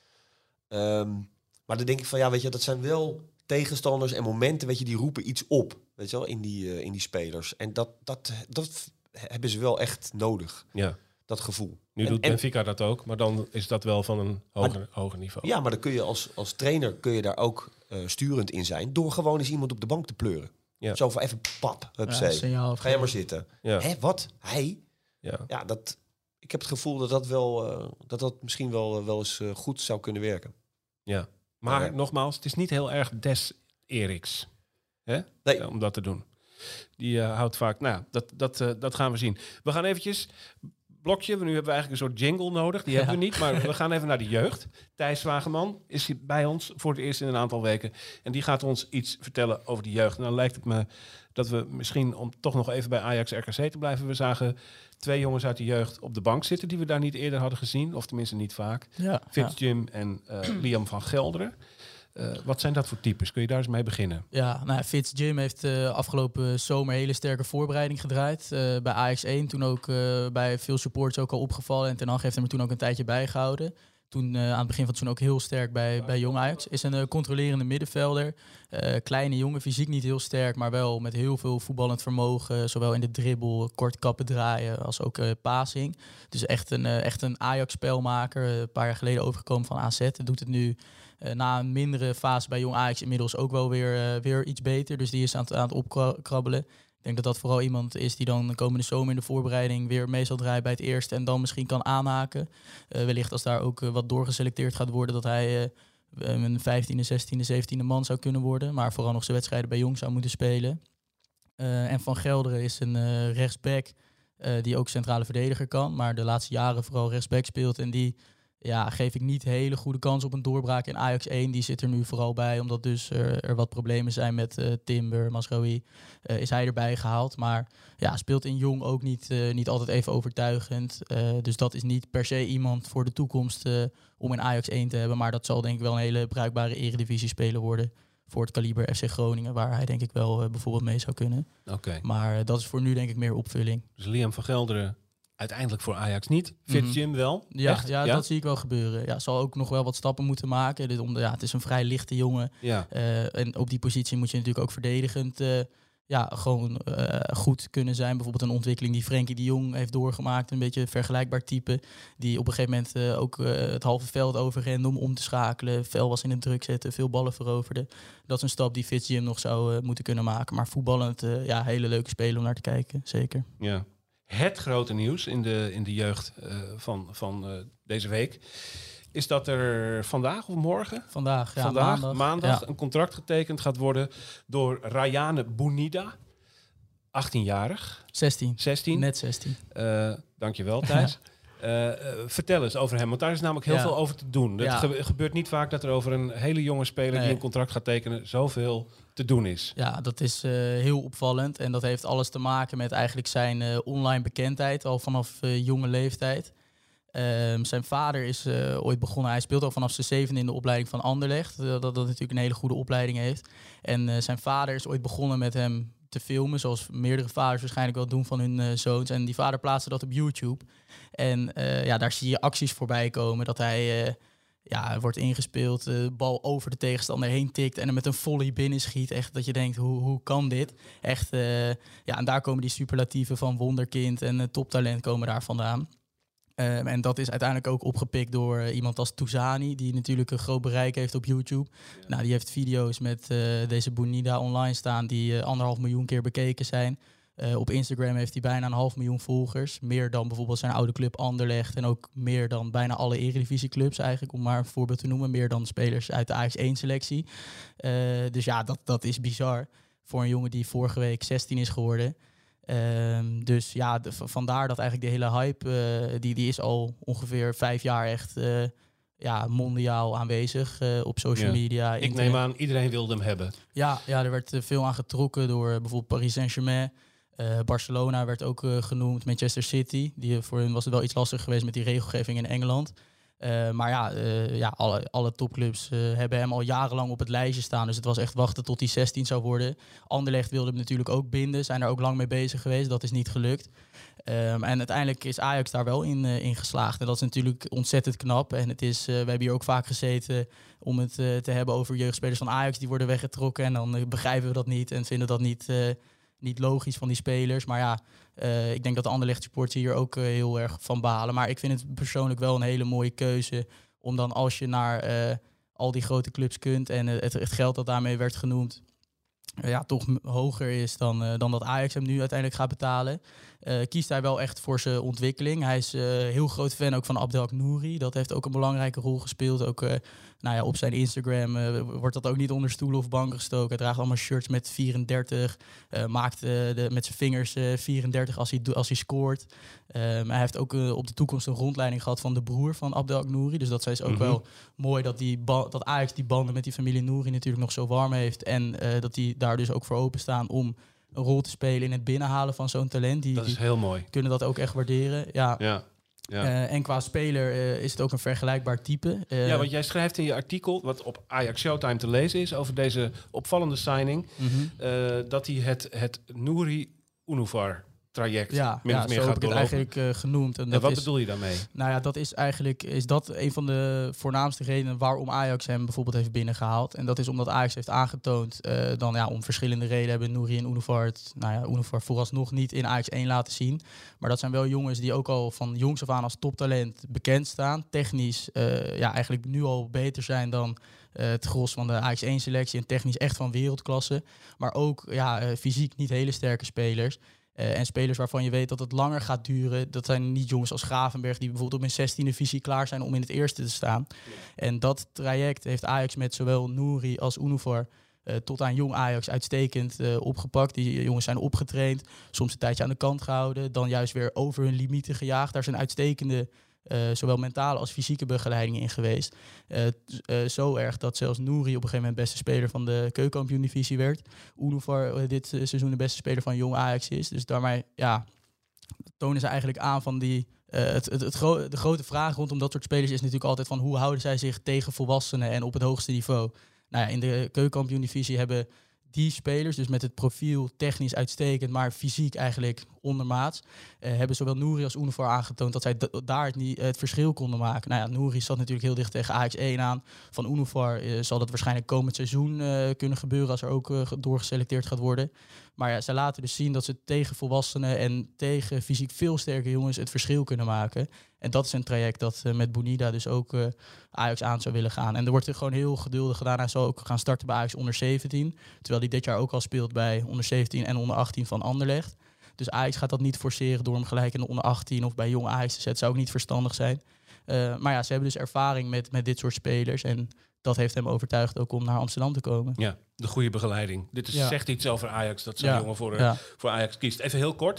Um, Maar dan denk ik van, ja, weet je, dat zijn wel tegenstanders en momenten, weet je, die roepen iets op, weet je wel, in die, uh, in die spelers. En dat, dat, dat hebben ze wel echt nodig, ja. dat gevoel. Nu en, doet Benfica en, dat ook, maar dan is dat wel van een hoger, maar, hoger niveau. Ja, maar dan kun je als, als trainer kun je daar ook uh, sturend in zijn, door gewoon eens iemand op de bank te pleuren. Ja. Zo van even pap, hupsee, ja, ga je maar zitten. Ja. Hé, wat? Hij? Ja, ja dat, ik heb het gevoel dat dat, wel, uh, dat, dat misschien wel, uh, wel eens uh, goed zou kunnen werken. Ja. Maar ja. nogmaals, het is niet heel erg des Eriks. Hè? Nee. Ja, om dat te doen. Die uh, houdt vaak... Nou, dat, dat, uh, dat gaan we zien. We gaan eventjes... blokje. Nu hebben we eigenlijk een soort jingle nodig. Die ja. hebben we niet, maar we gaan even naar de jeugd. Thijs Wageman is hier bij ons voor het eerst in een aantal weken. En die gaat ons iets vertellen over de jeugd. En dan lijkt het me dat we misschien, om toch nog even bij Ajax R K C te blijven... we zagen twee jongens uit de jeugd op de bank zitten... die we daar niet eerder hadden gezien. Of tenminste niet vaak. Ja, Fitz Jim ja. en uh, Liam van Gelderen. Uh, wat zijn dat voor types? Kun je daar eens mee beginnen? Ja, nou, Fitz Jim heeft uh, afgelopen zomer hele sterke voorbereiding gedraaid. Uh, bij Ajax één, toen ook uh, bij veel supporters ook al opgevallen. En Ten Hag heeft hem er toen ook een tijdje bijgehouden. Toen uh, aan het begin van het seizoen ook heel sterk bij, bij Jong Ajax. Is een uh, controlerende middenvelder. Uh, kleine jongen, fysiek niet heel sterk, maar wel met heel veel voetballend vermogen. Zowel in de dribbel, kort kappen draaien, als ook uh, passing. Dus echt een, uh, echt een Ajax-spelmaker. Uh, een paar jaar geleden overgekomen van A Z. Doet het nu uh, na een mindere fase bij Jong Ajax inmiddels ook wel weer, uh, weer iets beter. Dus die is aan het, aan het opkrabbelen. Ik denk dat dat vooral iemand is die dan de komende zomer in de voorbereiding weer mee zal draaien bij het eerste en dan misschien kan aanhaken. Uh, wellicht als daar ook uh, wat doorgeselecteerd gaat worden, dat hij uh, een vijftiende, zestiende, zeventiende man zou kunnen worden. Maar vooral nog zijn wedstrijden bij Jong zou moeten spelen. Uh, en Van Gelderen is een uh, rechtsback uh, die ook centrale verdediger kan. Maar de laatste jaren vooral rechtsback speelt. En die ja, geef ik niet hele goede kans op een doorbraak in Ajax één. Die zit er nu vooral bij, omdat dus er, er wat problemen zijn met uh, Timber, Masraoui. Uh, is hij erbij gehaald. Maar ja, speelt in Jong ook niet, uh, niet altijd even overtuigend. Uh, dus dat is niet per se iemand voor de toekomst uh, om in Ajax één te hebben. Maar dat zal denk ik wel een hele bruikbare eredivisie-speler worden voor het kaliber F C Groningen, waar hij denk ik wel uh, bijvoorbeeld mee zou kunnen. Okay. Maar uh, dat is voor nu denk ik meer opvulling. Dus Liam van Gelderen uiteindelijk voor Ajax niet. Fitz mm-hmm. Jim wel. Ja, Echt? Ja, ja, dat zie ik wel gebeuren. Ja, zal ook nog wel wat stappen moeten maken. Dit om de, ja, het is een vrij lichte jongen. Ja. Uh, en op die positie moet je natuurlijk ook verdedigend uh, ja, gewoon uh, goed kunnen zijn. Bijvoorbeeld een ontwikkeling die Frenkie de Jong heeft doorgemaakt. Een beetje een vergelijkbaar type. Die op een gegeven moment uh, ook uh, het halve veld overrende om om te schakelen. Fel was in het druk zetten, veel ballen veroverde. Dat is een stap die Fitz Jim nog zou uh, moeten kunnen maken. Maar voetballend, uh, ja, hele leuke spelen om naar te kijken. Zeker. Ja. Het grote nieuws in de, in de jeugd uh, van, van uh, deze week is dat er vandaag of morgen? Vandaag, ja, vandaag, maandag, maandag ja. een contract getekend gaat worden door Rayane Bounida, achttienjarig. zestien. zestien. Net zestien. Uh, dankjewel, Thijs. Uh, uh, vertel eens over hem, want daar is namelijk heel ja. veel over te doen. Het ja. ge- gebeurt niet vaak dat er over een hele jonge speler nee. die een contract gaat tekenen zoveel te doen is. Ja, dat is uh, heel opvallend. En dat heeft alles te maken met eigenlijk zijn uh, online bekendheid, al vanaf uh, jonge leeftijd. Uh, zijn vader is uh, ooit begonnen, hij speelt al vanaf zijn zevende in de opleiding van Anderlecht. Uh, dat, dat natuurlijk een hele goede opleiding heeft. En uh, zijn vader is ooit begonnen met hem te filmen, zoals meerdere vaders waarschijnlijk wel doen van hun uh, zoons. En die vader plaatste dat op YouTube. En uh, ja, daar zie je acties voorbij komen, dat hij uh, ja, wordt ingespeeld, de uh, bal over de tegenstander heen tikt en er met een volley binnen schiet. Echt dat je denkt, hoe, hoe kan dit? Echt, uh, ja, en daar komen die superlatieven van wonderkind en uh, toptalent komen daar vandaan. Um, en dat is uiteindelijk ook opgepikt door uh, iemand als Touzani, die natuurlijk een groot bereik heeft op YouTube. Ja. Nou, die heeft video's met uh, deze Bounida online staan die uh, anderhalf miljoen keer bekeken zijn. Uh, op Instagram heeft hij bijna een half miljoen volgers. Meer dan bijvoorbeeld zijn oude club Anderlecht. En ook meer dan bijna alle eredivisieclubs eigenlijk, om maar een voorbeeld te noemen. Meer dan spelers uit de Ajax één selectie. Uh, dus ja, dat, dat is bizar voor een jongen die vorige week zestien is geworden. Um, dus ja, de, vandaar dat eigenlijk de hele hype, uh, die, die is al ongeveer vijf jaar echt uh, ja, mondiaal aanwezig uh, op social ja. media. Ik internet. neem aan, iedereen wilde hem hebben. Ja, ja, er werd uh, veel aan getrokken door uh, bijvoorbeeld Paris Saint-Germain. Uh, Barcelona werd ook uh, genoemd, Manchester City. Die, voor hun was het wel iets lastig geweest met die regelgeving in Engeland. Uh, maar ja, uh, ja alle, alle topclubs uh, hebben hem al jarenlang op het lijstje staan. Dus het was echt wachten tot hij zestien zou worden. Anderlecht wilde hem natuurlijk ook binden. Zijn er ook lang mee bezig geweest. Dat is niet gelukt. Um, en uiteindelijk is Ajax daar wel in, uh, in geslaagd. En dat is natuurlijk ontzettend knap. En het is, uh, we hebben hier ook vaak gezeten om het uh, te hebben over jeugdspelers van Ajax. Die worden weggetrokken en dan uh, begrijpen we dat niet. En vinden dat niet... Uh, Niet logisch van die spelers. Maar ja, uh, ik denk dat de Anderlecht supporters hier ook uh, heel erg van balen. Maar ik vind het persoonlijk wel een hele mooie keuze. Om dan als je naar uh, al die grote clubs kunt. En uh, het, het geld dat daarmee werd genoemd. Uh, ja, toch m- hoger is dan, uh, dan dat Ajax hem nu uiteindelijk gaat betalen. uh, kiest hij wel echt voor zijn ontwikkeling. Hij is uh, heel groot fan ook van Abdelk Nouri. Dat heeft ook een belangrijke rol gespeeld. Ook uh, nou ja, op zijn Instagram uh, wordt dat ook niet onder stoelen of banken gestoken. Hij draagt allemaal shirts met vierendertig. Uh, maakt uh, de, met zijn vingers uh, vierendertig als hij, als hij scoort. Uh, maar hij heeft ook uh, op de toekomst een rondleiding gehad van de broer van Abdelk Nouri. Dus dat is ook mm-hmm. wel mooi dat, die ba- dat Ajax die banden met die familie Nouri natuurlijk nog zo warm heeft. En uh, dat die daar dus ook voor openstaan om een rol te spelen in het binnenhalen van zo'n talent. Die, dat is die heel mooi. Kunnen dat ook echt waarderen. Ja. Ja. Ja. Uh, en qua speler uh, is het ook een vergelijkbaar type. Uh, ja, want jij schrijft in je artikel, wat op Ajax Showtime te lezen is, over deze opvallende signing, mm-hmm. uh, dat hij het, het Nouri-Unifar traject ja, min ja, of meer zo gaat heb ik het eigenlijk uh, genoemd. En, en dat wat is, bedoel je daarmee? Nou ja, dat is eigenlijk is dat een van de voornaamste redenen waarom Ajax hem bijvoorbeeld heeft binnengehaald. En dat is omdat Ajax heeft aangetoond, uh, dan ja, om verschillende redenen hebben Nouri en Unifar het, nou ja, Unifar vooralsnog niet in Ajax één laten zien. Maar dat zijn wel jongens die ook al van jongs af aan als toptalent bekend staan. Technisch uh, ja, eigenlijk nu al beter zijn dan Uh, het gros van de Ajax één selectie en technisch echt van wereldklasse. Maar ook ja, uh, fysiek niet hele sterke spelers. Uh, en spelers waarvan je weet dat het langer gaat duren. Dat zijn niet jongens als Gravenberg die bijvoorbeeld op hun zestiende visie klaar zijn om in het eerste te staan. Ja. En dat traject heeft Ajax met zowel Nouri als Unifar uh, tot aan jong Ajax uitstekend uh, opgepakt. Die jongens zijn opgetraind, soms een tijdje aan de kant gehouden. Dan juist weer over hun limieten gejaagd. Daar zijn uitstekende Uh, zowel mentale als fysieke begeleiding in geweest. Uh, t- uh, zo erg dat zelfs Nouri op een gegeven moment beste speler van de keukenkampioen-divisie werd. Unifar uh, dit uh, seizoen de beste speler van jong Ajax is. Dus daarmee ja, tonen ze eigenlijk aan van die... Uh, het, het, het gro- de grote vraag rondom dat soort spelers is natuurlijk altijd van hoe houden zij zich tegen volwassenen en op het hoogste niveau. Nou ja, in de keukenkampioen-divisie hebben die spelers, dus met het profiel technisch uitstekend, maar fysiek eigenlijk ondermaats, uh, hebben zowel Nouri als Unifar aangetoond dat zij d- daar het, niet, uh, het verschil konden maken. Nou ja, Nouri zat natuurlijk heel dicht tegen Ajax één aan. Van Unifar uh, zal dat waarschijnlijk komend seizoen uh, kunnen gebeuren als er ook uh, doorgeselecteerd gaat worden. Maar ja, zij laten dus zien dat ze tegen volwassenen en tegen fysiek veel sterke jongens het verschil kunnen maken. En dat is een traject dat uh, met Bonida dus ook uh, Ajax aan zou willen gaan. En er wordt er gewoon heel geduldig gedaan. Hij zal ook gaan starten bij Ajax onder zeventien. Terwijl hij dit jaar ook al speelt bij onder zeventien en onder achttien van Anderlecht. Dus Ajax gaat dat niet forceren door hem gelijk in de onder achttien of bij jong Ajax te zetten. Zou ook niet verstandig zijn. Uh, maar ja, ze hebben dus ervaring met, met dit soort spelers. En dat heeft hem overtuigd ook om naar Amsterdam te komen. Ja, de goede begeleiding. Dit is, ja. zegt iets over Ajax, dat zo'n ja. jongen voor, ja. voor Ajax kiest. Even heel kort.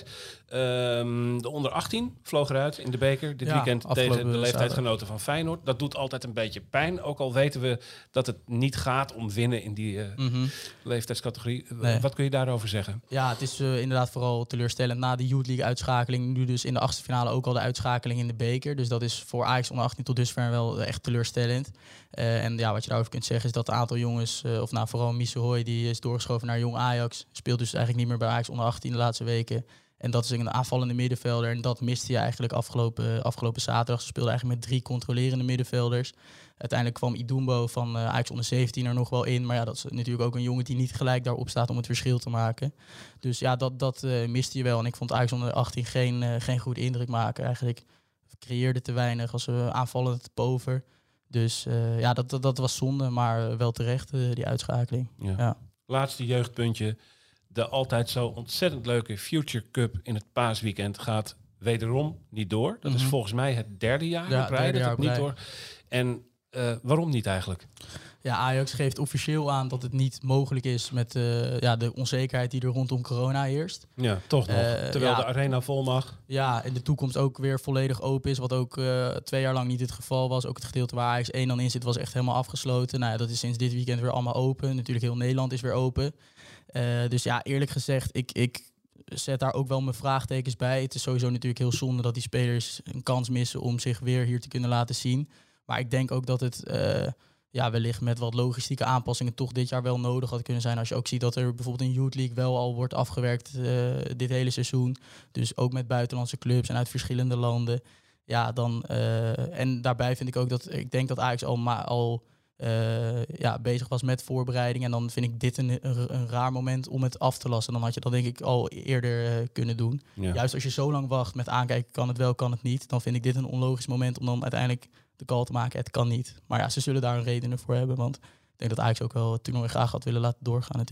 Um, de onder achttien vloog eruit in de beker dit ja, weekend tegen de leeftijdsgenoten van Feyenoord. Dat doet altijd een beetje pijn. Ook al weten we dat het niet gaat om winnen in die uh, mm-hmm. leeftijdscategorie. Nee. Wat kun je daarover zeggen? Ja, het is uh, inderdaad vooral teleurstellend. Na de Youth League uitschakeling, nu dus in de achtste finale ook al de uitschakeling in de beker. Dus dat is voor Ajax onder achttien tot dusver wel echt teleurstellend. Uh, en ja, wat je daarover kunt zeggen is dat een aantal jongens, uh, of nou vooral Missehoy, die is doorgeschoven naar jong Ajax. Speelt dus eigenlijk niet meer bij Ajax onder achttien de laatste weken. En dat is een aanvallende middenvelder. En dat miste je eigenlijk afgelopen, afgelopen zaterdag. Ze speelden eigenlijk met drie controlerende middenvelders. Uiteindelijk kwam Idumbo van uh, Ajax onder zeventien er nog wel in. Maar ja, dat is natuurlijk ook een jongen die niet gelijk daarop staat om het verschil te maken. Dus ja, dat, dat uh, miste je wel. En ik vond Ajax onder achttien geen, uh, geen goede indruk maken. Eigenlijk creëerde te weinig als we aanvallend te pover. Dus uh, ja, dat, dat, dat was zonde, maar wel terecht, uh, die uitschakeling. Ja. Ja. Laatste jeugdpuntje. De altijd zo ontzettend leuke Future Cup in het paasweekend gaat wederom niet door. Dat mm-hmm. is volgens mij het derde jaar ja, op rij dat het niet door. En uh, waarom niet eigenlijk? Ja, Ajax geeft officieel aan dat het niet mogelijk is met uh, ja, de onzekerheid die er rondom corona heerst. Ja, toch nog. Uh, Terwijl ja, de arena vol mag. Ja, en de toekomst ook weer volledig open is, wat ook uh, twee jaar lang niet het geval was. Ook het gedeelte waar Ajax één dan in zit was echt helemaal afgesloten. Nou ja, dat is sinds dit weekend weer allemaal open. Natuurlijk heel Nederland is weer open. Uh, dus ja, eerlijk gezegd, ik, ik zet daar ook wel mijn vraagtekens bij. Het is sowieso natuurlijk heel zonde dat die spelers een kans missen om zich weer hier te kunnen laten zien. Maar ik denk ook dat het uh, ja, wellicht met wat logistieke aanpassingen toch dit jaar wel nodig had kunnen zijn. Als je ook ziet dat er bijvoorbeeld een Youth League wel al wordt afgewerkt uh, dit hele seizoen. Dus ook met buitenlandse clubs en uit verschillende landen. Ja, dan uh, en daarbij vind ik ook dat ik denk dat Ajax al maar al Uh, ja, bezig was met voorbereiding. En dan vind ik dit een, een, een raar moment om het af te lassen. Dan had je dat denk ik al eerder uh, kunnen doen. Ja. Juist als je zo lang wacht met aankijken, kan het wel, kan het niet. Dan vind ik dit een onlogisch moment om dan uiteindelijk de call te maken. Het kan niet. Maar ja, ze zullen daar een redenen voor hebben. Want ik denk dat Ajax ook wel het toernooi graag had willen laten doorgaan natuurlijk.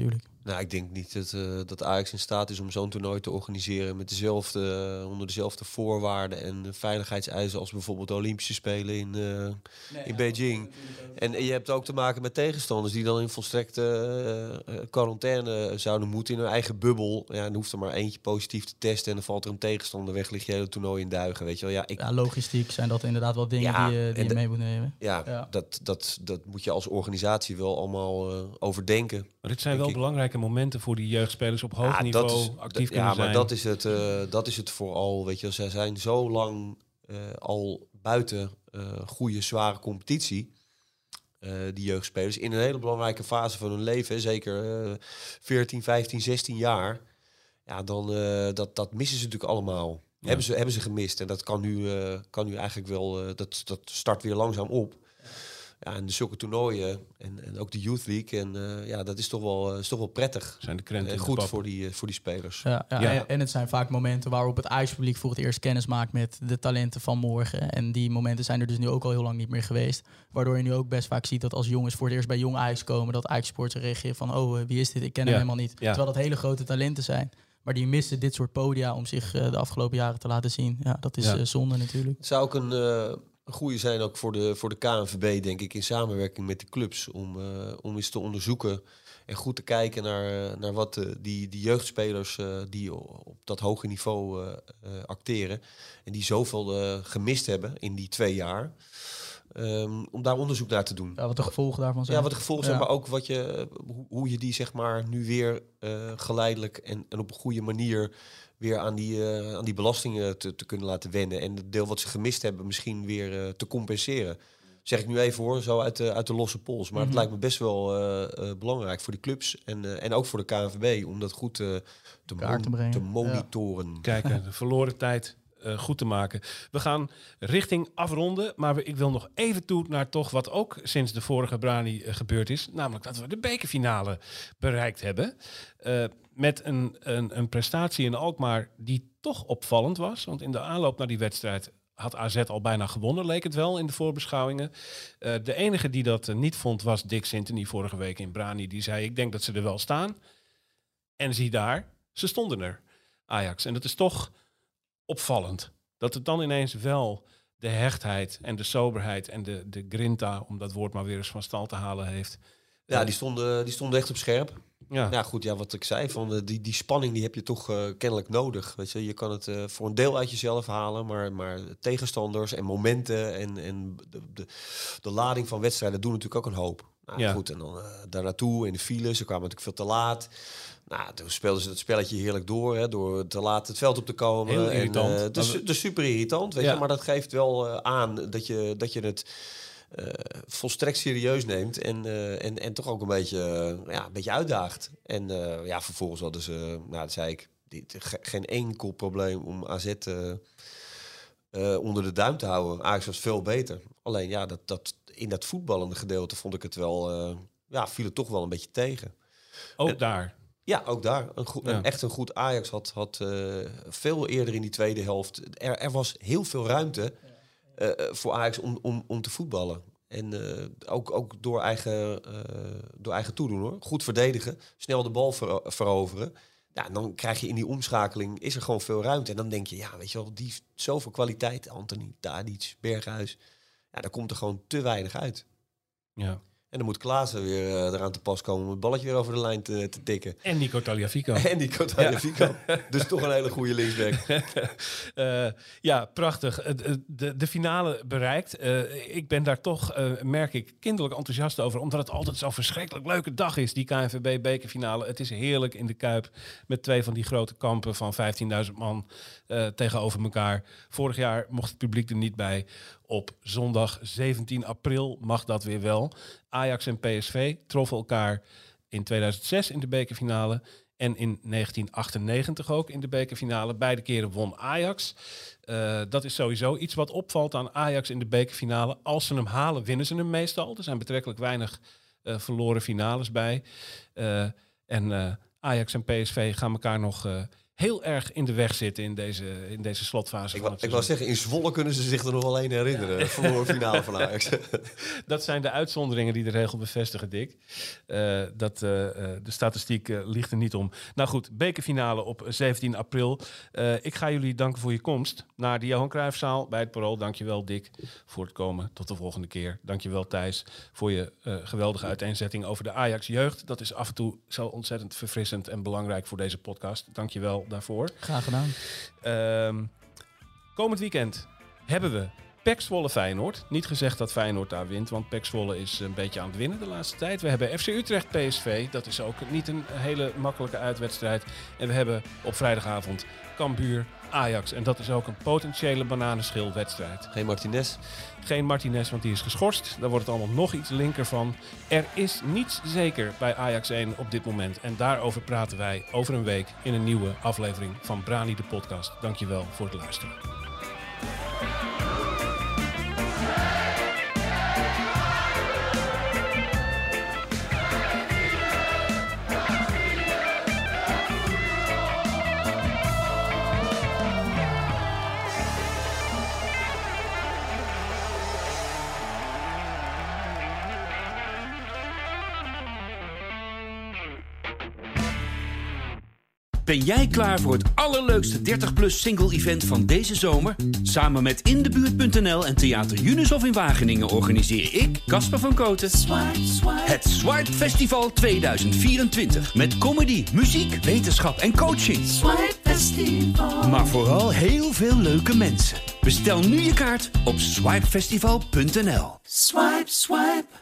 Nou, ik denk niet dat, uh, dat Ajax in staat is om zo'n toernooi te organiseren met dezelfde, uh, onder dezelfde voorwaarden en veiligheidseisen als bijvoorbeeld de Olympische Spelen in, uh, nee, in ja, Beijing. En, en je hebt ook te maken met tegenstanders die dan in volstrekte uh, uh, quarantaine zouden moeten in hun eigen bubbel. Ja, dan hoeft er maar eentje positief te testen en dan valt er een tegenstander weg, ligt je hele toernooi in duigen, weet je wel. Ja, ik... ja, logistiek zijn dat inderdaad wel dingen ja, die, uh, die je d- mee moet nemen. Ja, ja. Dat, dat, dat moet je als organisatie wel allemaal uh, overdenken. Maar dit zijn wel ik... belangrijke momenten voor die jeugdspelers op hoog ja, niveau is, actief d- kunnen ja, zijn. Ja, maar dat is het, uh, dat is het vooral. Weet je, zij zijn zo lang uh, al buiten uh, goede, zware competitie. Uh, die jeugdspelers in een hele belangrijke fase van hun leven, zeker uh, veertien, vijftien, zestien jaar. Ja, dan uh, dat, dat missen ze natuurlijk allemaal. Ja. Hebben ze, hebben ze gemist. En dat kan nu, uh, kan nu eigenlijk wel. Uh, dat, dat start weer langzaam op. Ja, en zulke toernooien en, en ook de Youth League. En uh, ja, dat is toch wel, uh, is toch wel prettig. Zijn de krenten en goed voor die, uh, voor die spelers. Ja, ja, ja. En, en het zijn vaak momenten waarop het Ajax-publiek voor het eerst kennis maakt met de talenten van morgen. En die momenten zijn er dus nu ook al heel lang niet meer geweest. Waardoor je nu ook best vaak ziet dat als jongens voor het eerst bij jong Ajax komen, dat Ajax-sporters reageren van, oh, uh, wie is dit? Ik ken ja. hem helemaal niet. Ja. Terwijl dat hele grote talenten zijn. Maar die missen dit soort podia om zich uh, de afgelopen jaren te laten zien. Ja, dat is ja. uh, zonde natuurlijk. Het zou ook een... Uh, Een goede zijn ook voor de, voor de K N V B, denk ik, in samenwerking met de clubs. Om, uh, om eens te onderzoeken en goed te kijken naar, naar wat uh, die, die jeugdspelers uh, die op dat hoge niveau uh, uh, acteren. En die zoveel uh, gemist hebben in die twee jaar. Um, om daar onderzoek naar te doen. Ja, wat de gevolgen daarvan zijn. Ja, wat de gevolgen ja. zijn, maar ook wat je, hoe, hoe je die zeg maar nu weer uh, geleidelijk en, en op een goede manier weer aan die, uh, aan die belastingen te, te kunnen laten wennen. En het deel wat ze gemist hebben misschien weer uh, te compenseren. Zeg ik nu even hoor, zo uit de, uit de losse pols. Maar mm-hmm. het lijkt me best wel uh, uh, belangrijk voor die clubs. En, uh, en ook voor de K N V B om dat goed uh, te, mon- te, te monitoren. Ja. Kijken, de verloren tijd uh, goed te maken. We gaan richting afronden. Maar we, ik wil nog even toe naar toch wat ook sinds de vorige Brani uh, gebeurd is. Namelijk dat we de bekerfinale bereikt hebben. Uh, Met een, een, een prestatie in Alkmaar die toch opvallend was. Want in de aanloop naar die wedstrijd had A Z al bijna gewonnen, leek het wel in de voorbeschouwingen. Uh, de enige die dat uh, niet vond was Dick Sintony vorige week in Brani. Die zei, ik denk dat ze er wel staan. En zie daar, ze stonden er, Ajax. En dat is toch opvallend. Dat het dan ineens wel de hechtheid en de soberheid en de, de grinta, om dat woord maar weer eens van stal te halen heeft. Ja, die stonden, die stonden echt op scherp. Ja. ja, goed, ja, wat ik zei, van uh, die, die spanning die heb je toch uh, kennelijk nodig. Weet je, je kan het uh, voor een deel uit jezelf halen, maar, maar tegenstanders en momenten en, en de, de, de lading van wedstrijden doen natuurlijk ook een hoop. Nou, ja. Goed, en dan uh, daar naartoe in de file, ze kwamen natuurlijk veel te laat. Nou, toen speelden ze het spelletje heerlijk door, hè, door te laat het veld op te komen. Heel irritant. En, uh, dus, dus super irritant, weet ja. je, maar dat geeft wel uh, aan dat je, dat je het Uh, volstrekt serieus neemt en, uh, en, en toch ook een beetje, uh, ja, een beetje uitdaagt. En uh, ja, vervolgens hadden ze, nou dat zei ik, die, ge, geen enkel probleem om A Z uh, uh, onder de duim te houden. Ajax was veel beter. Alleen ja, dat, dat, in dat voetballende gedeelte vond ik het wel, uh, ja, viel het toch wel een beetje tegen. Ook en, daar? Ja, ook daar. Een goed, ja. een, echt een goed Ajax had, had uh, veel eerder in die tweede helft. Er, er was heel veel ruimte Uh, voor Ajax om, om, om te voetballen. En uh, ook, ook door, eigen, uh, door eigen toedoen hoor. Goed verdedigen, snel de bal ver, veroveren. Ja, en dan krijg je in die omschakeling, is er gewoon veel ruimte. En dan denk je, ja, weet je wel, die heeft zoveel kwaliteit. Anthony, Tadic, Berghuis. Ja, daar komt er gewoon te weinig uit. Ja. En dan moet Klaassen weer uh, eraan te pas komen om het balletje weer over de lijn te, te tikken. En Nico Tagliafico. En Nico Tagliafico. Ja. Dus toch een hele goede linksback. uh, ja, prachtig. De, de, de finale bereikt. Uh, ik ben daar toch, uh, merk ik, kinderlijk enthousiast over. Omdat het altijd zo'n verschrikkelijk leuke dag is, die K N V B-bekerfinale. Het is heerlijk in de Kuip met twee van die grote kampen van vijftienduizend man uh, tegenover elkaar. Vorig jaar mocht het publiek er niet bij. Op zondag zeventien april mag dat weer wel. Ajax en P S V troffen elkaar in tweeduizend zes in de bekerfinale. En in negentien achtennegentig ook in de bekerfinale. Beide keren won Ajax. Uh, dat is sowieso iets wat opvalt aan Ajax in de bekerfinale. Als ze hem halen, winnen ze hem meestal. Er zijn betrekkelijk weinig uh, verloren finales bij. Uh, en uh, Ajax en P S V gaan elkaar nog uh, heel erg in de weg zitten in deze, in deze slotfase. Ik, van wa, het ik wou zeggen, in Zwolle kunnen ze zich er nog wel één herinneren. Ja. Verloren finale van Ajax. Dat zijn de uitzonderingen die de regel bevestigen, Dick. Uh, dat, uh, de statistiek uh, ligt er niet om. Nou goed, bekerfinale op zeventien april. Uh, ik ga jullie danken voor je komst naar de Johan Cruijffzaal bij het Parool. Dankjewel, Dick, voor het komen. Tot de volgende keer. Dankjewel, Thijs, voor je uh, geweldige uiteenzetting over de Ajax-jeugd. Dat is af en toe zo ontzettend verfrissend en belangrijk voor deze podcast. Dankjewel daarvoor. Graag gedaan. Uh, komend weekend hebben we P E C Zwolle Feyenoord. Niet gezegd dat Feyenoord daar wint, want P E C Zwolle is een beetje aan het winnen de laatste tijd. We hebben F C Utrecht P S V. Dat is ook niet een hele makkelijke uitwedstrijd. En we hebben op vrijdagavond Cambuur Ajax. En dat is ook een potentiële bananenschilwedstrijd. Geen Martinez. Geen Martinez, want die is geschorst. Daar wordt het allemaal nog iets linker van. Er is niets zeker bij Ajax één op dit moment. En daarover praten wij over een week in een nieuwe aflevering van Brani de podcast. Dankjewel voor het luisteren. Ben jij klaar voor het allerleukste dertig plus single-event van deze zomer? Samen met Indebuurt punt n l en Theater Junushof in Wageningen organiseer ik, Casper van Koten, Swipe, Swipe. Het Swipe Festival tweeduizend vierentwintig. Met comedy, muziek, wetenschap en coaching. Swipe Festival. Maar vooral heel veel leuke mensen. Bestel nu je kaart op swipe festival punt n l. Swipe, swipe.